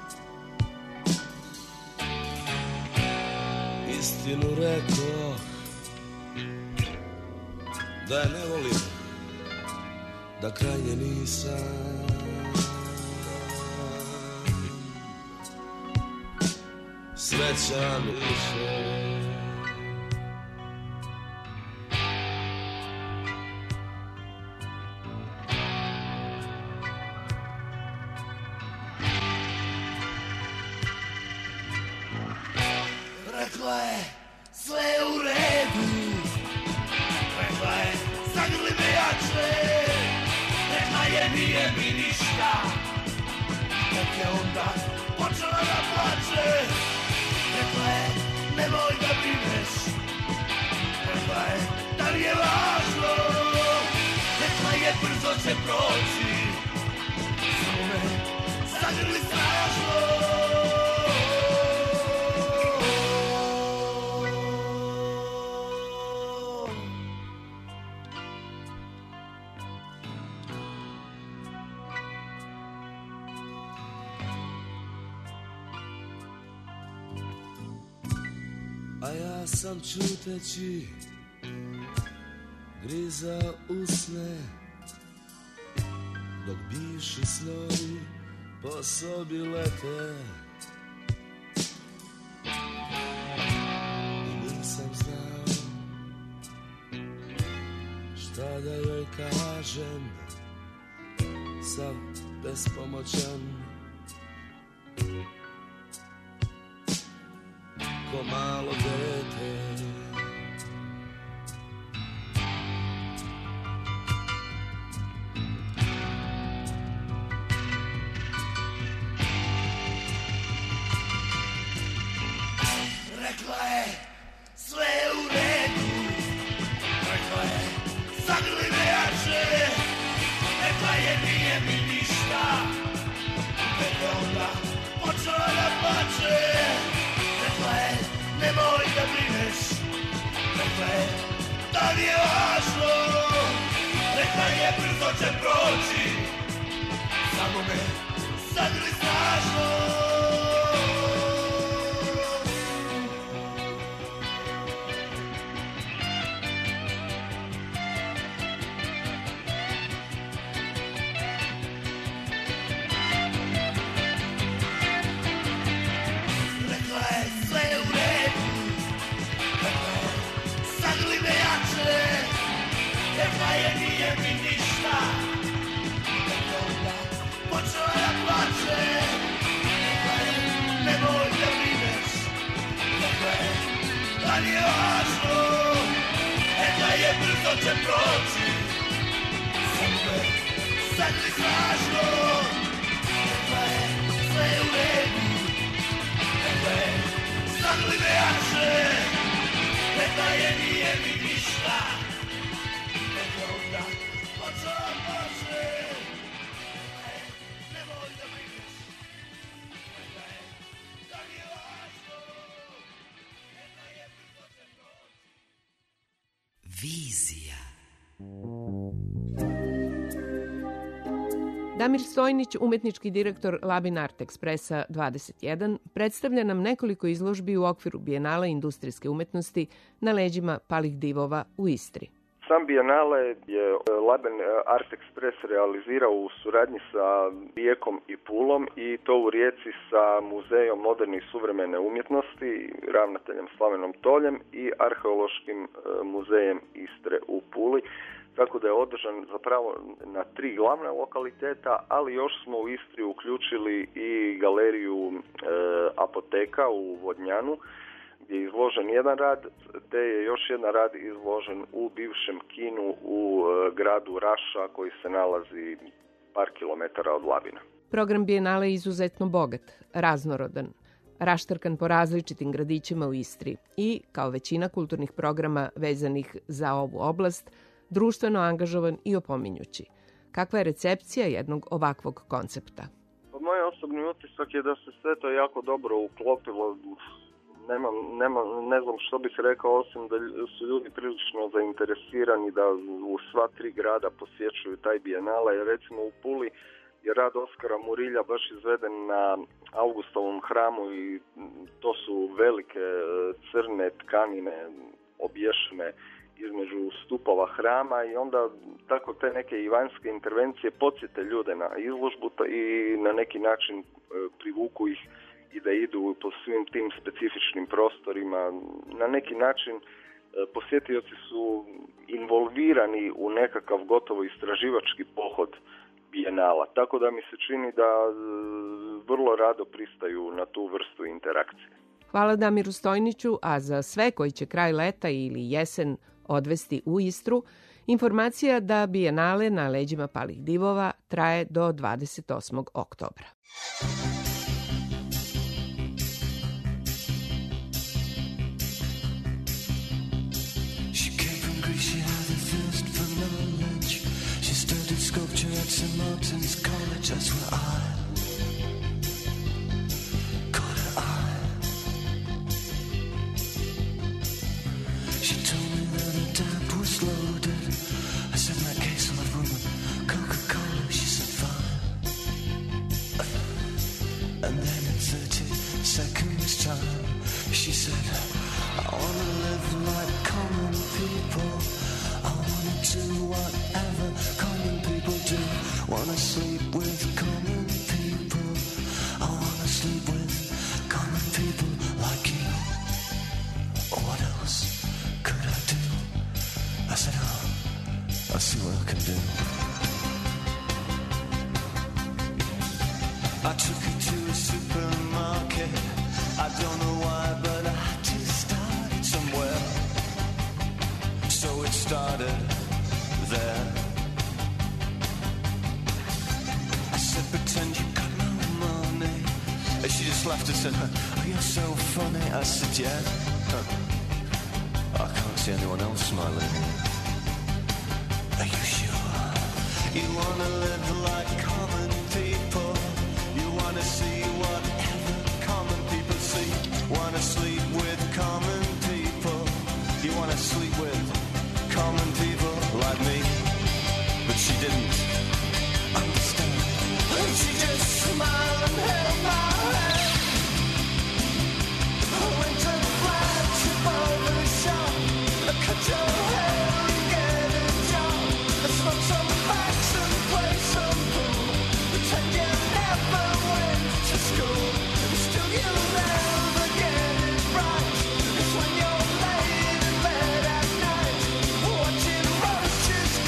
istinu rekao, da je ne volim, da krajnje nisam. Srećan više. Rekla je, sve je u redu. Rekla je, zagrli me jače. Rekla je, nije mi ništa. Tek je onda počela da plače. Rekla je, nemoj da brineš. Rekla je, da nije važno. Rekla je, brzo će proći. Samo me zagrli strašno. A ja sam čuteći griza usne, dok bivši snovi po sobi lete. I nisam znao šta da joj kažem, sav bespomoćan, ko malo dete. Rekla je, sve je u redu. Rekla je, zagrli me jače. Rekla je, nije mi ništa. Tek je onda počela da plače. Rekla je, nemoj da brineš. Rekla je, da nije važno. Rekla je, brzo će proći. Samo me zagrli strašno. je nije mi ništa. Rekla onda počela da plače. Rekla je nemoj da brineš. Rekla je da nije važno. Rekla je brzo će proći. Samo je sad li strašno. Rekla je sve je u redu. Rekla je zagli me jače. Rekla je nije mi ništa. Rekla onda počela plače. Rekla je nemoj da brineš. Rekla je da nije važno. Rekla je brzo će proći. Vizija. Damir Stojnić, umetnički direktor Labin Art Expressa dvadeset jedan, predstavlja nam nekoliko izložbi u okviru Bijenala industrijske umetnosti na leđima palih divova u Istri. Sam Bijenale je Labin Art Express realizirao u suradnji sa Rijekom i Pulom i to u Rijeci sa Muzejom moderne i suvremene umjetnosti, ravnateljem Slavenom Toljem i Arheološkim muzejem Istre u Puli. Tako da je održan zapravo na tri glavna lokaliteta, ali još smo u Istri uključili i galeriju e, Apoteka u Vodnjanu, gdje je izložen jedan rad, te je još jedan rad izložen u bivšem kinu u e, gradu Raša, koji se nalazi par kilometara od Labina. Program Bijenale je izuzetno bogat, raznorodan, raštrkan po različitim gradićima u Istri i, kao većina kulturnih programa vezanih za ovu oblast, društveno angažovan i opominjući. Kakva je recepcija jednog ovakvog koncepta? Pa moj osobni utisak je da se sve to jako dobro uklopilo. Nemam, nemam, ne znam što bih rekao, osim da su ljudi prilično zainteresirani da u sva tri grada posjećuju taj Bijenale. Jer recimo u Puli je rad Oskara Murilja baš izveden na Augustovom hramu i to su velike crne tkanine obješene između stupova hrama i onda tako te neke i vanjske intervencije podsjete ljude na izložbu i na neki način e, privuku ih i da idu po svim tim specifičnim prostorima. Na neki način e, posjetioci su involvirani u nekakav gotovo istraživački pohod Bijenala, tako da mi se čini da e, vrlo rado pristaju na tu vrstu interakcije. Hvala Damiru Stojniću, a za sve koji će kraj leta ili jesen odvesti u Istru, informacija da Bijenale na leđima palih divova traje do dvadeset osmog oktobra. She came from Greece, she had a thirst for knowledge. She studied sculpture at Saint Martin's College, that's where I caught her eye. She told me that her dad was loaded. I said, in that case, I'll have rum and Coca-Cola. She said, fine. And then in thirty seconds time, she said, I wanna live like common people. I wanna do whatever common people do. Wanna sleep with common people. I wanna sleep with common people like you. What else could I do? I said, oh, I'll see what I can do. I took her to a supermarket. I don't know why, but I had to start it somewhere. So it started there. I said, pretend you got no money. And she just laughed and said, oh, you're so funny. I said, yeah. Huh. I can't see anyone else smiling. Are you sure? You wanna live like common people. You wanna see whatever common people see. Wanna sleep with common people. You wanna sleep with common people like me. But she didn't understand. And she just smiled and held my hand. I went to the flagship barber shop. I cut your hair and get a job. I smoked some packs and played some pool. Pretend you never went to school. And still you'll never get it right. It's when you're late in bed at night, watching roaches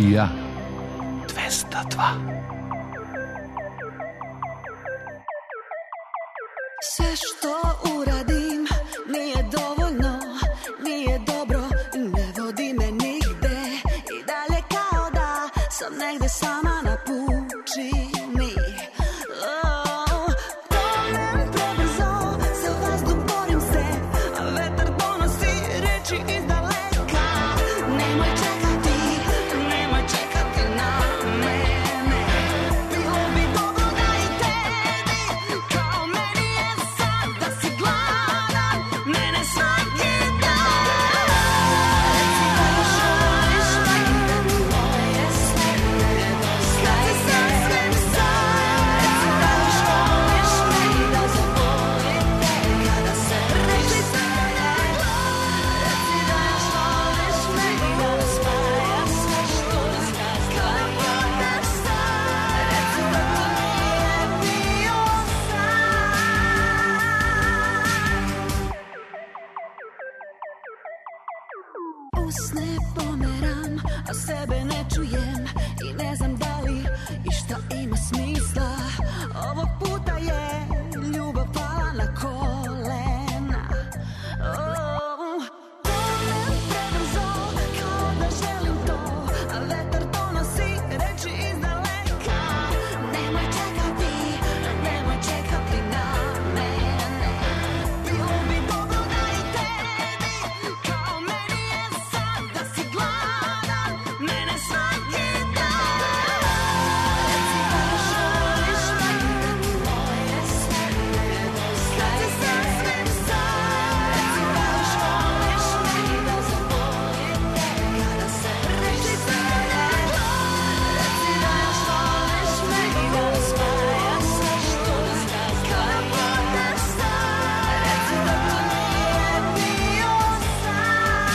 Vizija dvesta dva. Sve što uradim nije dovoljno, nije dobro, ne vodi me nigde. I dalje kao da sam negde sama na pučini. Oh, tonem prebrzo, za vazduh borim se, a vetar donosi reči iz daleka. Nemoj čekati, nemoj čekati na mene. Bilo bi dobro da i tebi, kao meni je sad, da si gladan mene svaki dan. Reci da još voliš me, moje sve nedostaje. Kad se sasvim sam, reci da još voliš me i da zaboravite kada se reči stane. Reci da još voliš me i da raspaja sve što zgazda. Kada budeš sam, reci da to nije bio san. Usne pomeram, a sebe ne čujem i ne znam da li išta ima smisla. Ovog puta je ljubav pala na kolena. Oh, tonem prebrzo, kao da želim to, a vetar donosi reči iz daleka. Nemoj čekati, nemoj čekati na mene. Bilo bi dobro da i tebi, kao meni je sad, da si gladan mene svaki dan. Reci da još voliš me, moje sve nedostaje. Kad se sasvim sam, reci da još voliš me i da zaboravite kada se reči stane. Reci da još voliš me i da raspaja sve što zgazda. Kada budeš sam, reci da to nije bio san.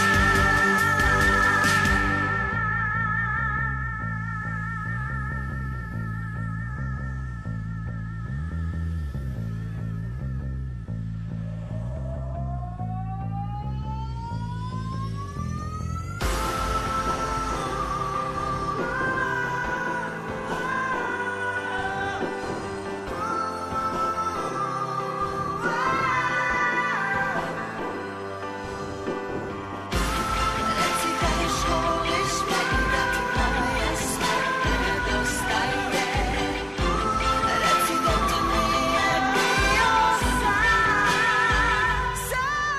Reci da još voliš me i da ti moje sve nedostaje. Reci da to nije bio san.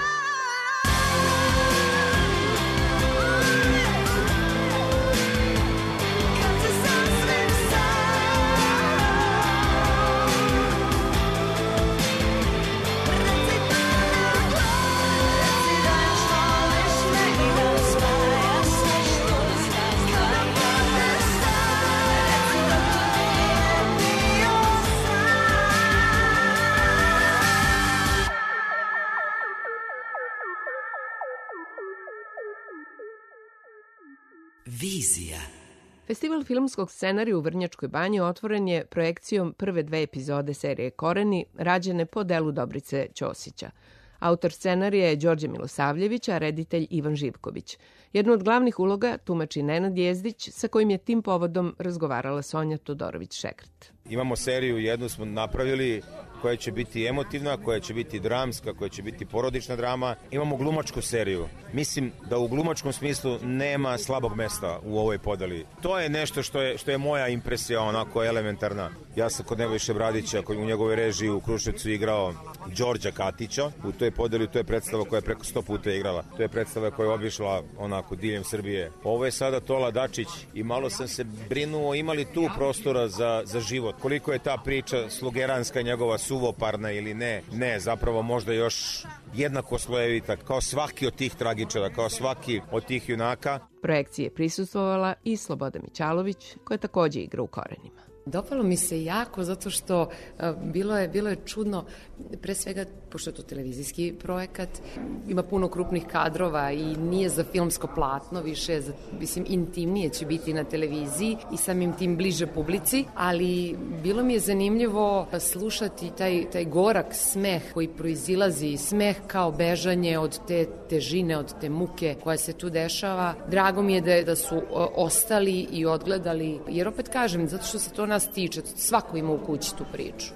Kad se sasvim reci da još voliš me i da raspaja sve što zgazda. Kada budeš sam, reci da to nije bio Vizija. Festival filmskog scenarija u Vrnjačkoj banji otvoren je projekcijom prve dve epizode serije Koreni, rađene po delu Dobrice Ćosića. Autor scenarija je Đorđe Milosavljević, a reditelj Ivan Živković. Jednu od glavnih uloga tumači Nenad Jezdić, sa kojim je tim povodom razgovarala Sonja Todorović-Šekret. Imamo seriju, jednu smo napravili koja će biti emotivna, koja će biti dramska, koja će biti porodična drama. Imamo glumačku seriju. Mislim da u glumačkom smislu nema slabog mesta u ovoj podeli. To je nešto što je, što je moja impresija onako elementarna. Ja sam kod Nebojše Bradića, koji u njegovoj režiji u Kruševcu igrao Đorđa Katića. U toj podeli to je predstava koja je preko sto puta igrala. To je predstava koja je obišla onako diljem Srbije. Ovo je sada Tola Dačić i malo sam se brinuo imali tu prostora za, za život. Koliko je ta priča slugeranska njegova suvoparna ili ne? Ne, zapravo možda još jednako slojevita kao svaki od tih tragičara, kao svaki od tih junaka. Projekciji je prisustvovala i Sloboda Mićalović, koja takođe igra u Korenima. Dopalo mi se jako zato što a, bilo je bilo je čudno, pre svega pošto je to televizijski projekat, ima puno krupnih kadrova i nije za filmsko platno, više je za, mislim, intimnije će biti na televiziji i samim tim bliže publici, ali bilo mi je zanimljivo slušati taj, taj gorak smeh koji proizilazi, smeh kao bežanje od te težine, od te muke koja se tu dešava. Drago mi je da, da su o, ostali i odgledali, jer opet kažem, zato što se to nas tiče, svako ima u kući tu priču.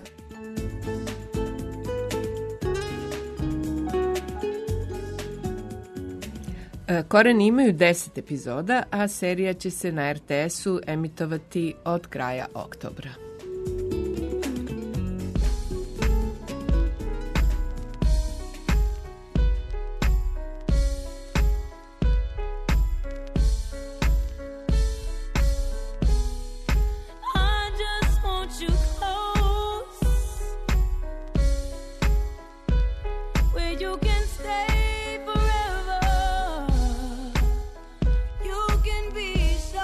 Koreni imaju deset epizoda, a serija će se na er te esu emitovati od kraja oktobra. I just want you close, where you can stay forever. You can be so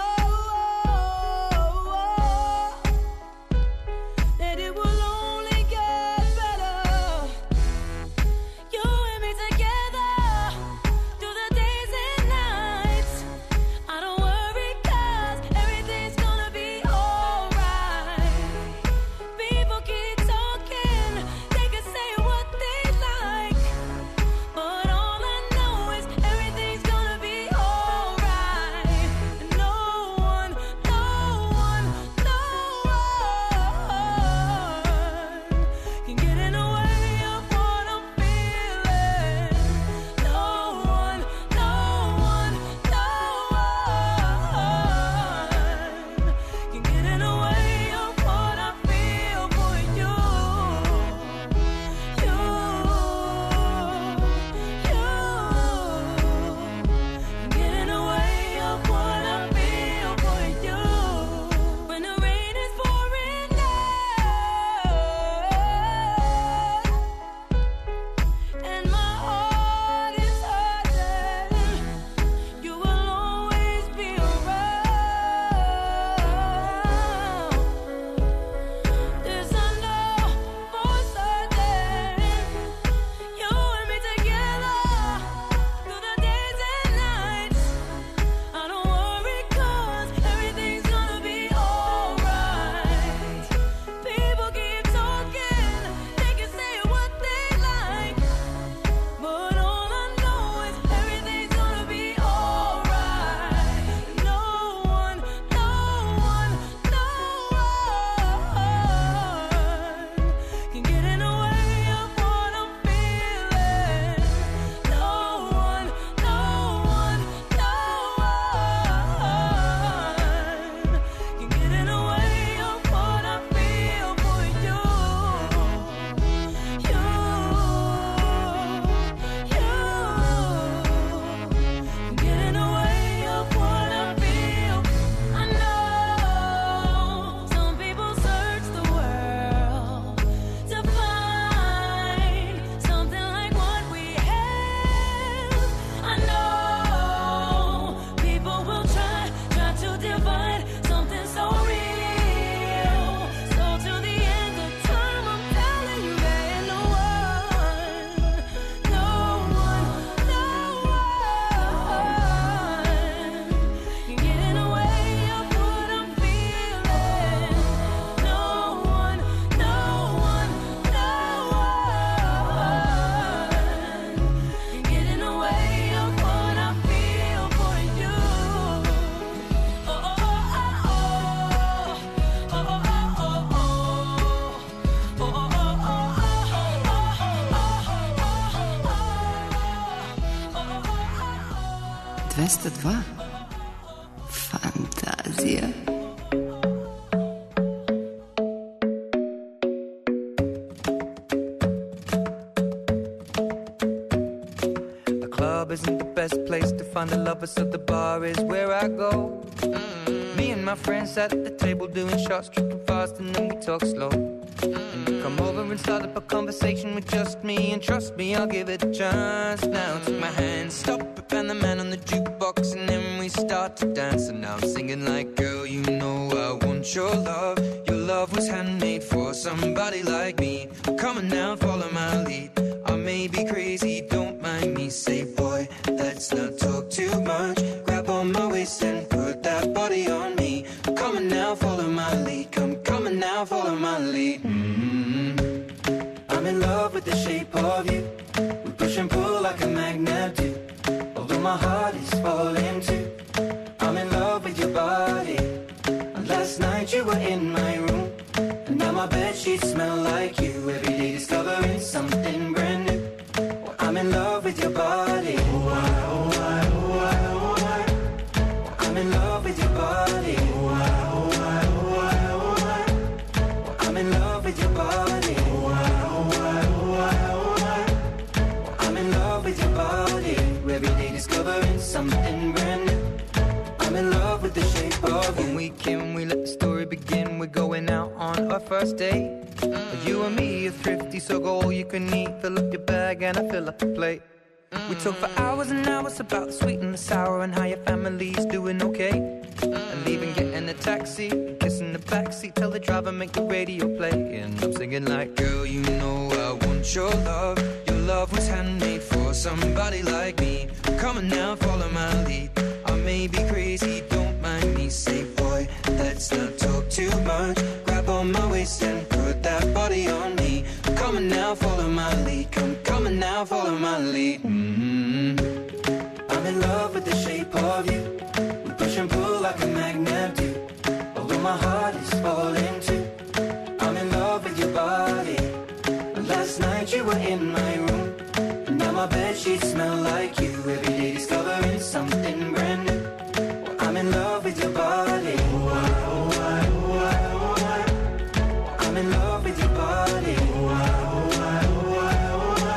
that it will only get better. You and me together through the days and nights. I don't worry 'cause everything's gonna be alright. People keep talking, they can say what they like, but all I know is everything's gonna be alright. No one, no one, no one can get in the way of what I'm feeling. No one, no one, no one can get in the way of what I feel for you. You, you can get in the way of what I feel for you. When the rain is pouring down and my heart is hurting, you will always be around. This I know for certain. You and me together through the days and nights. I don't worry 'cause everything's gonna be alright. People keep talking, they can say what they like, but all I know is everything's gonna be alright. No one, no one, no one can get in the way of what I'm feeling. No one, no one, no one can get in the way of what I feel for you. You, you can get in the way of what I feel. I know some people search the world to find something like what we have. I know people will try, try to divide something so real. So till the end of time, I'm telling you there ain't no one, no one, no one can get in the way of what I'm feeling. No one, no one, no one can get in the way of what I feel for you. Oh, oh, oh, oh, oh, oh, oh, oh, oh, dvesta dva. Fantazija. The club isn't the best place to find the lovers, so the bar is where I go. Me and my friends at the table doing shots, tripping fast, and then we talk slow. And you come over and start up a conversation with just me, and trust me, I'll give it a chance. Now take my hand, stop it, and the man on the jukebox, and then we start to dance. And now I'm singing like, girl, you know I want your love. Your love was handmade for somebody like me. Come on now, follow my lead. I may be crazy, don't mind me. Say, boy, let's not talk too much. Grab on my waist and put that body on me. Come on now, follow my lead. Come, come on now, follow my lead. Mm-hmm. I'm in love with the shape of you. We push and pull like a magnet do. Although my heart is falling too. I'm in love with your body. Last night you were in my room, and now my bedsheets smell like you. Every day discovering something brand new. Well, I'm in love with your body. Oh, I, oh, I, oh, I, oh, I. I'm in love with your body. Oh, I, oh, I, oh, I, oh, I. Well, I'm in love with your body. Oh, I, oh, I, oh, I, oh, I. Well, I'm in love with your body. Every day discovering something brand new. I'm in love with the shape of you. When we came, we let the story begin. We're going out on our first date. Mm. You and me are thrifty, so go all you can eat. Fill up your bag and I fill up the plate. Mm. We talk for hours and hours about the sweet and the sour and how your family's doing okay. Mm. And leaving, getting a taxi, kissing the backseat, tell the driver make the radio play. And I'm singing like, girl, you know I want your love. Your love was handmade for somebody like me. Come on now, follow my lead. I may be crazy, don't mind me. Say, boy, let's not talk too much. Grab on my waist and put that body on me. Come on now, follow my lead. Come, come on now, follow my lead. Mm-hmm. I'm in love with the shape of you. We push and pull like a magnet do. Although my heart is falling too. I'm in love with your body. Last night you were in my room, and now my bedsheets smell like you. Every day discovering something brand new. Well, I'm in love with your body. Oh, I, oh, I, oh, I, oh, I. I'm in love with your body. Oh, I, oh, I, oh, I, oh,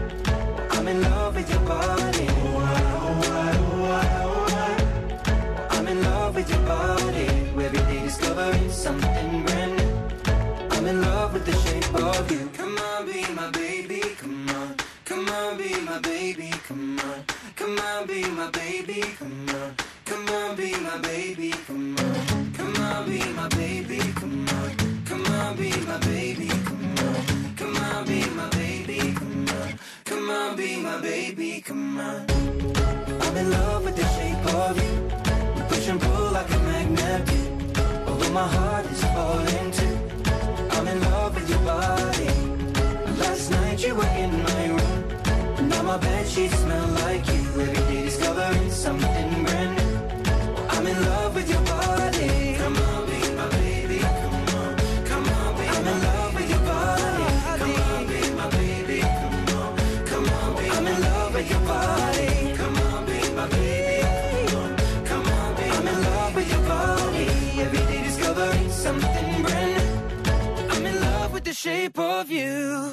I. I'm in love with your body. Oh, I, oh, I, oh, I, oh, I. I'm in love with your body. Every day discovering something brand new. I'm in love with the shape of you. Come on, be my baby, come on. Come on, be my baby, come on. Come on, be my baby, come on. Come on, be my baby, come on. Come on, be my baby, come on. Come on, be my baby, come on. Come on, be my baby, come on. Come on, be my baby, come on. I'm in love with the shape of you. We push and pull like a magnet do. Although my heart is falling too. I'm in love with your body. Last night you were in my room, and now my bedsheets smell like you. Every day discovering something brand new. I'm in love with your body. Come on, be my baby. Come on, come on, be I'm in love with your body. Come on, be my baby. Come on, come on, be I'm in love with your body. Come on, be my baby. Come on, come on, be I'm in love with your body. Every day discovering something brand new. I'm in love with the shape of you.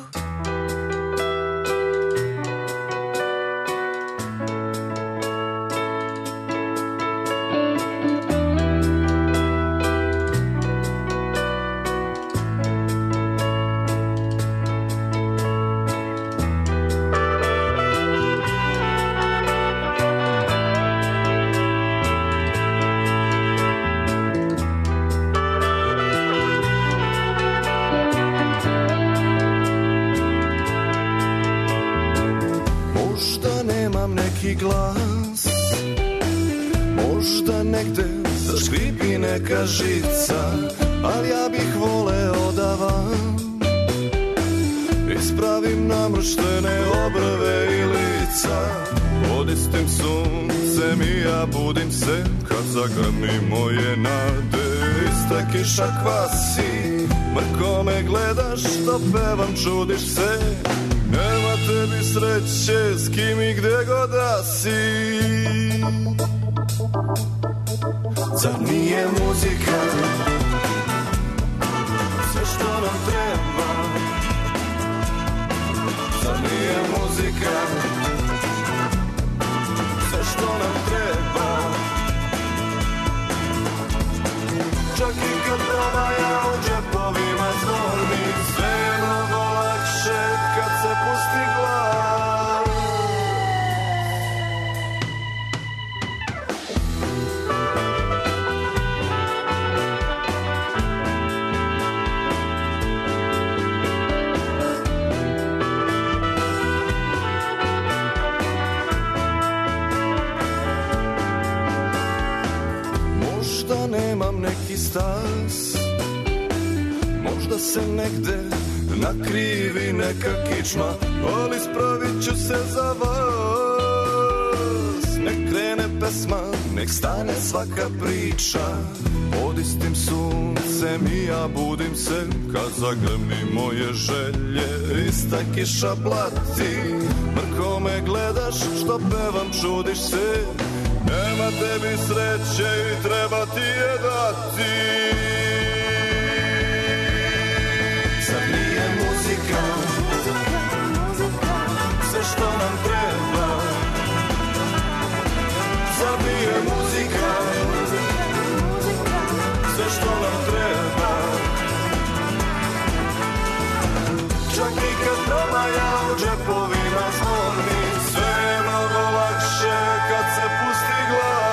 neki glas, možda negde zaškripi neka žica, ali ja bih voleo da vam ispravim namrštene obrve i lica. Odistim suncem i ja budim se kad zagrmi moje nade. Ista kiša kvasi, mrko me gledaš što pevam, čudiš se. Nema tebi sreće s kim i gde god da si. Zar nije muzika sve što nam treba? Zar nije muzika sve što nam treba? Čak i kad promaja u džepovima zorni se. stas. Možda se negde nakrivi neka kičma, ali spravit ću se za vas. Nek krene pesma, nek stane svaka priča. Pod istim suncem i ja budim se, kad zagrmi moje želje. Ista kiša blati, mrko me gledaš, što pevam čudiš se. Nema tebi sreće i treba ti je dati. Zar nije muzika sve što nam treba? Zar nije muzika sve što nam treba? Čak i kad promaja u džepovima zvoni, sve je mnogo lakše kad se pusti glas.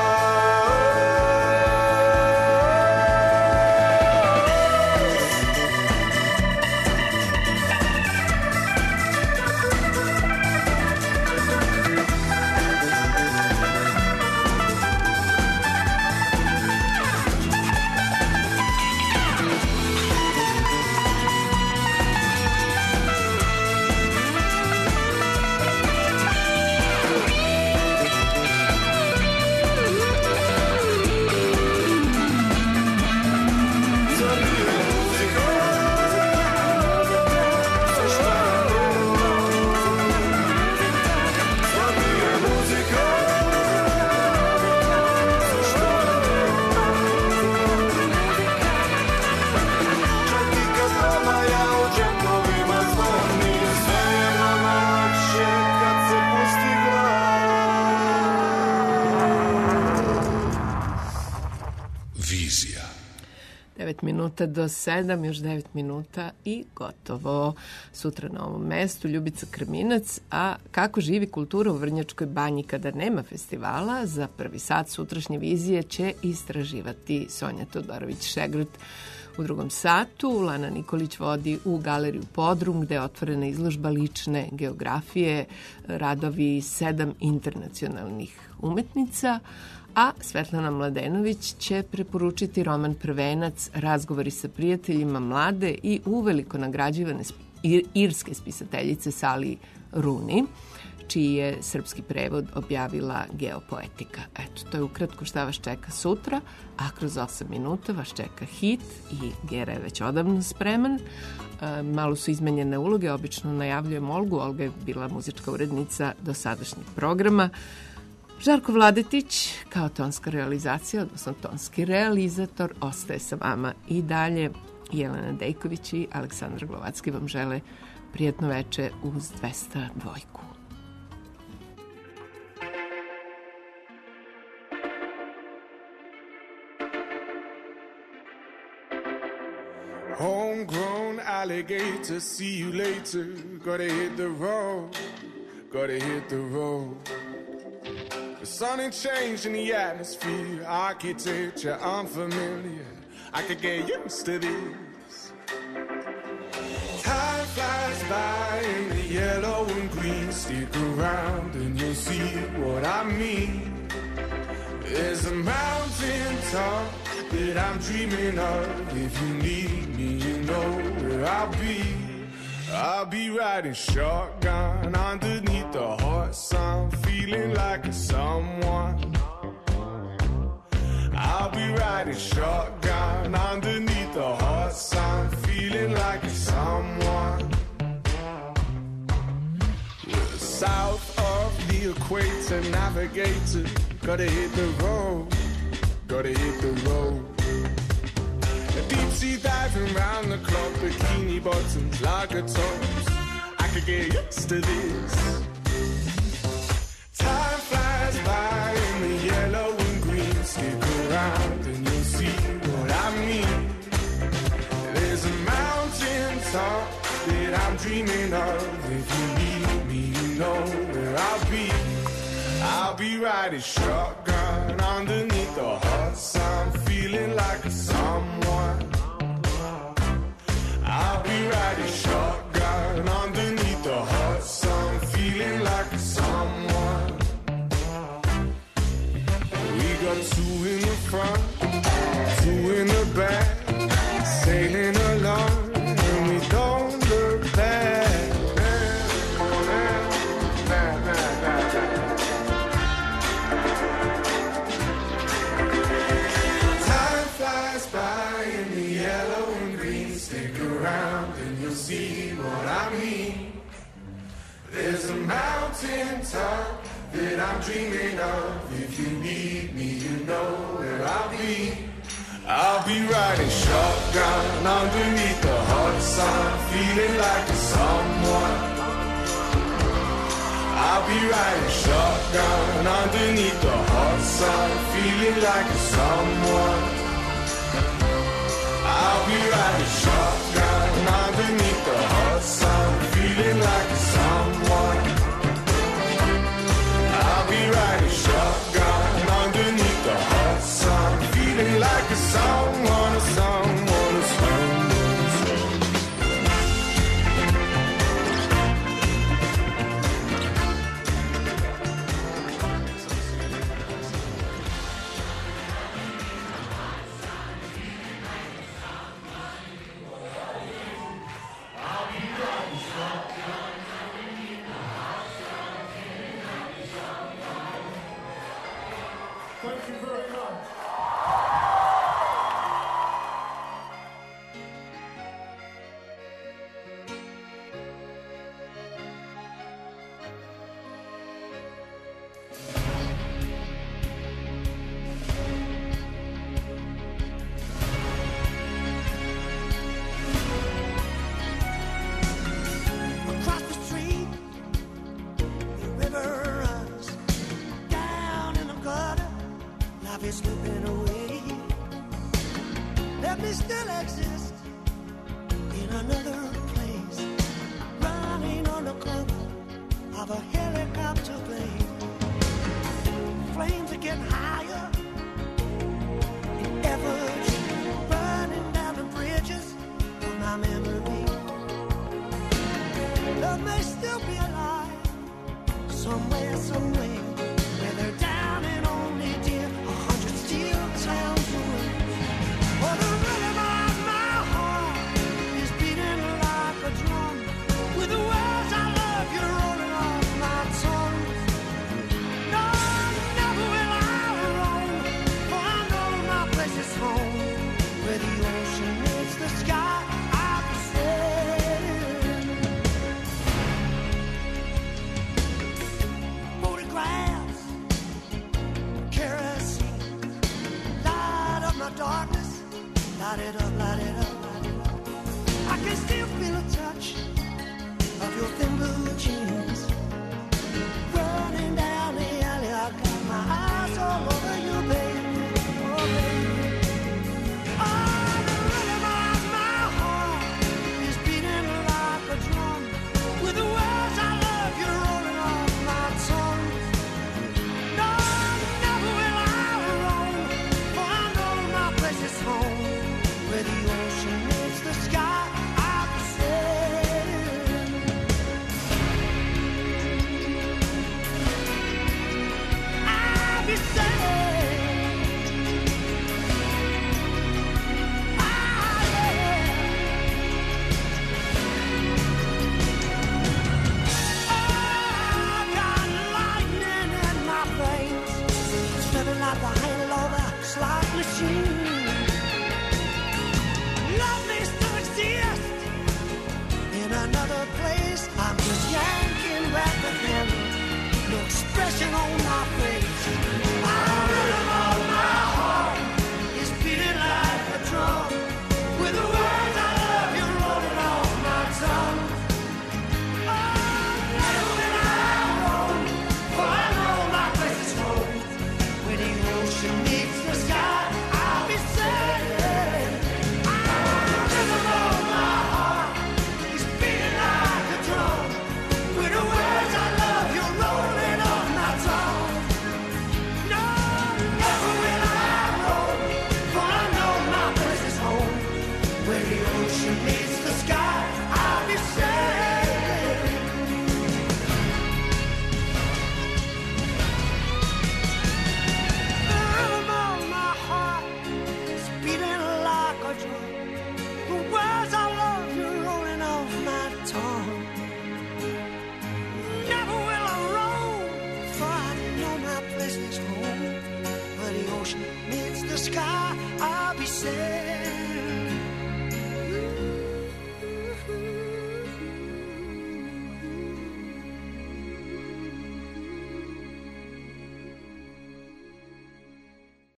devet minuta do sedam, još devet minuta i gotovo. Sutra na ovom mestu Ljubica Krminac, a kako živi kultura u Vrnjačkoj Banji kada nema festivala, za prvi sat sutrašnje vizije će istraživati Sonja Todorović-Šegrt. U drugom satu Lana Nikolić vodi u galeriju Podrum, gde je otvorena izložba lične geografije, radovi sedam internacionalnih umetnica, a Svetlana Mladenović će preporučiti roman Prvenac, razgovori sa prijateljima mlade i uveliko nagrađivane irske spisateljice Sally Rooney, čiji je srpski prevod objavila Geopoetika. Eto, to je ukratko šta vas čeka sutra, a kroz osam minuta vas čeka hit i Gera je već odavno spreman. E, malo su izmenjene uloge, obično najavljujem Olgu, Olga je bila muzička urednica do sadašnjeg programa. Žarko Vladetić kao tonska realizacija, odnosno tonski realizator, ostaje sa vama i dalje. Jelena Dejković i Aleksandar Glovacki vam žele prijatno veče uz dvesta dva. Homegrown alligator, see you later. Gotta hit the road, gotta hit the road. The sun ain't changed in the atmosphere, architecture unfamiliar. I could get used to this. Time flies by in the yellow and green. Stick around and you'll see what I mean. There's a mountain top that I'm dreaming of. If you need me, you know where I'll be. I'll be riding shotgun underneath the hot sun, feeling like a someone. I'll be riding shotgun underneath the hot sun, feeling like a someone. We're south of the equator, navigator, gotta hit the road, gotta hit the road. Deep sea diving round the clock, bikini bottoms, lager tops. I could get used to this. Time flies by in the yellow and green. Stick around and you'll see what I mean. There's a mountain top that I'm dreaming of. If you need me, you know where I'll be. I'll be riding shotgun underneath the hot sun, feeling like a someone. I'll be riding shotgun underneath the hot sun, feeling like a someone. We got two in the front, two in the back. see what I mean. There's a mountain top that I'm dreaming of. If you need me, you know where I'll be. I'll be riding shotgun underneath the hot sun, feeling like a someone. I'll be riding shotgun underneath the hot sun, feeling like a someone. I'll be riding shotgun underneath the hot sun, feeling like a someone. I'll be riding shotgun underneath the hot sun, feeling like a someone, a someone, a someone. Thank you very much. Across the street, the river runs down in the gutter. Life is slipping away. Let me still exist in another place, running on the cover of a helicopter plane. Flames are getting higher in efforts, burning down the bridges of my memory. Love may still be alive somewhere, somewhere, where they're down and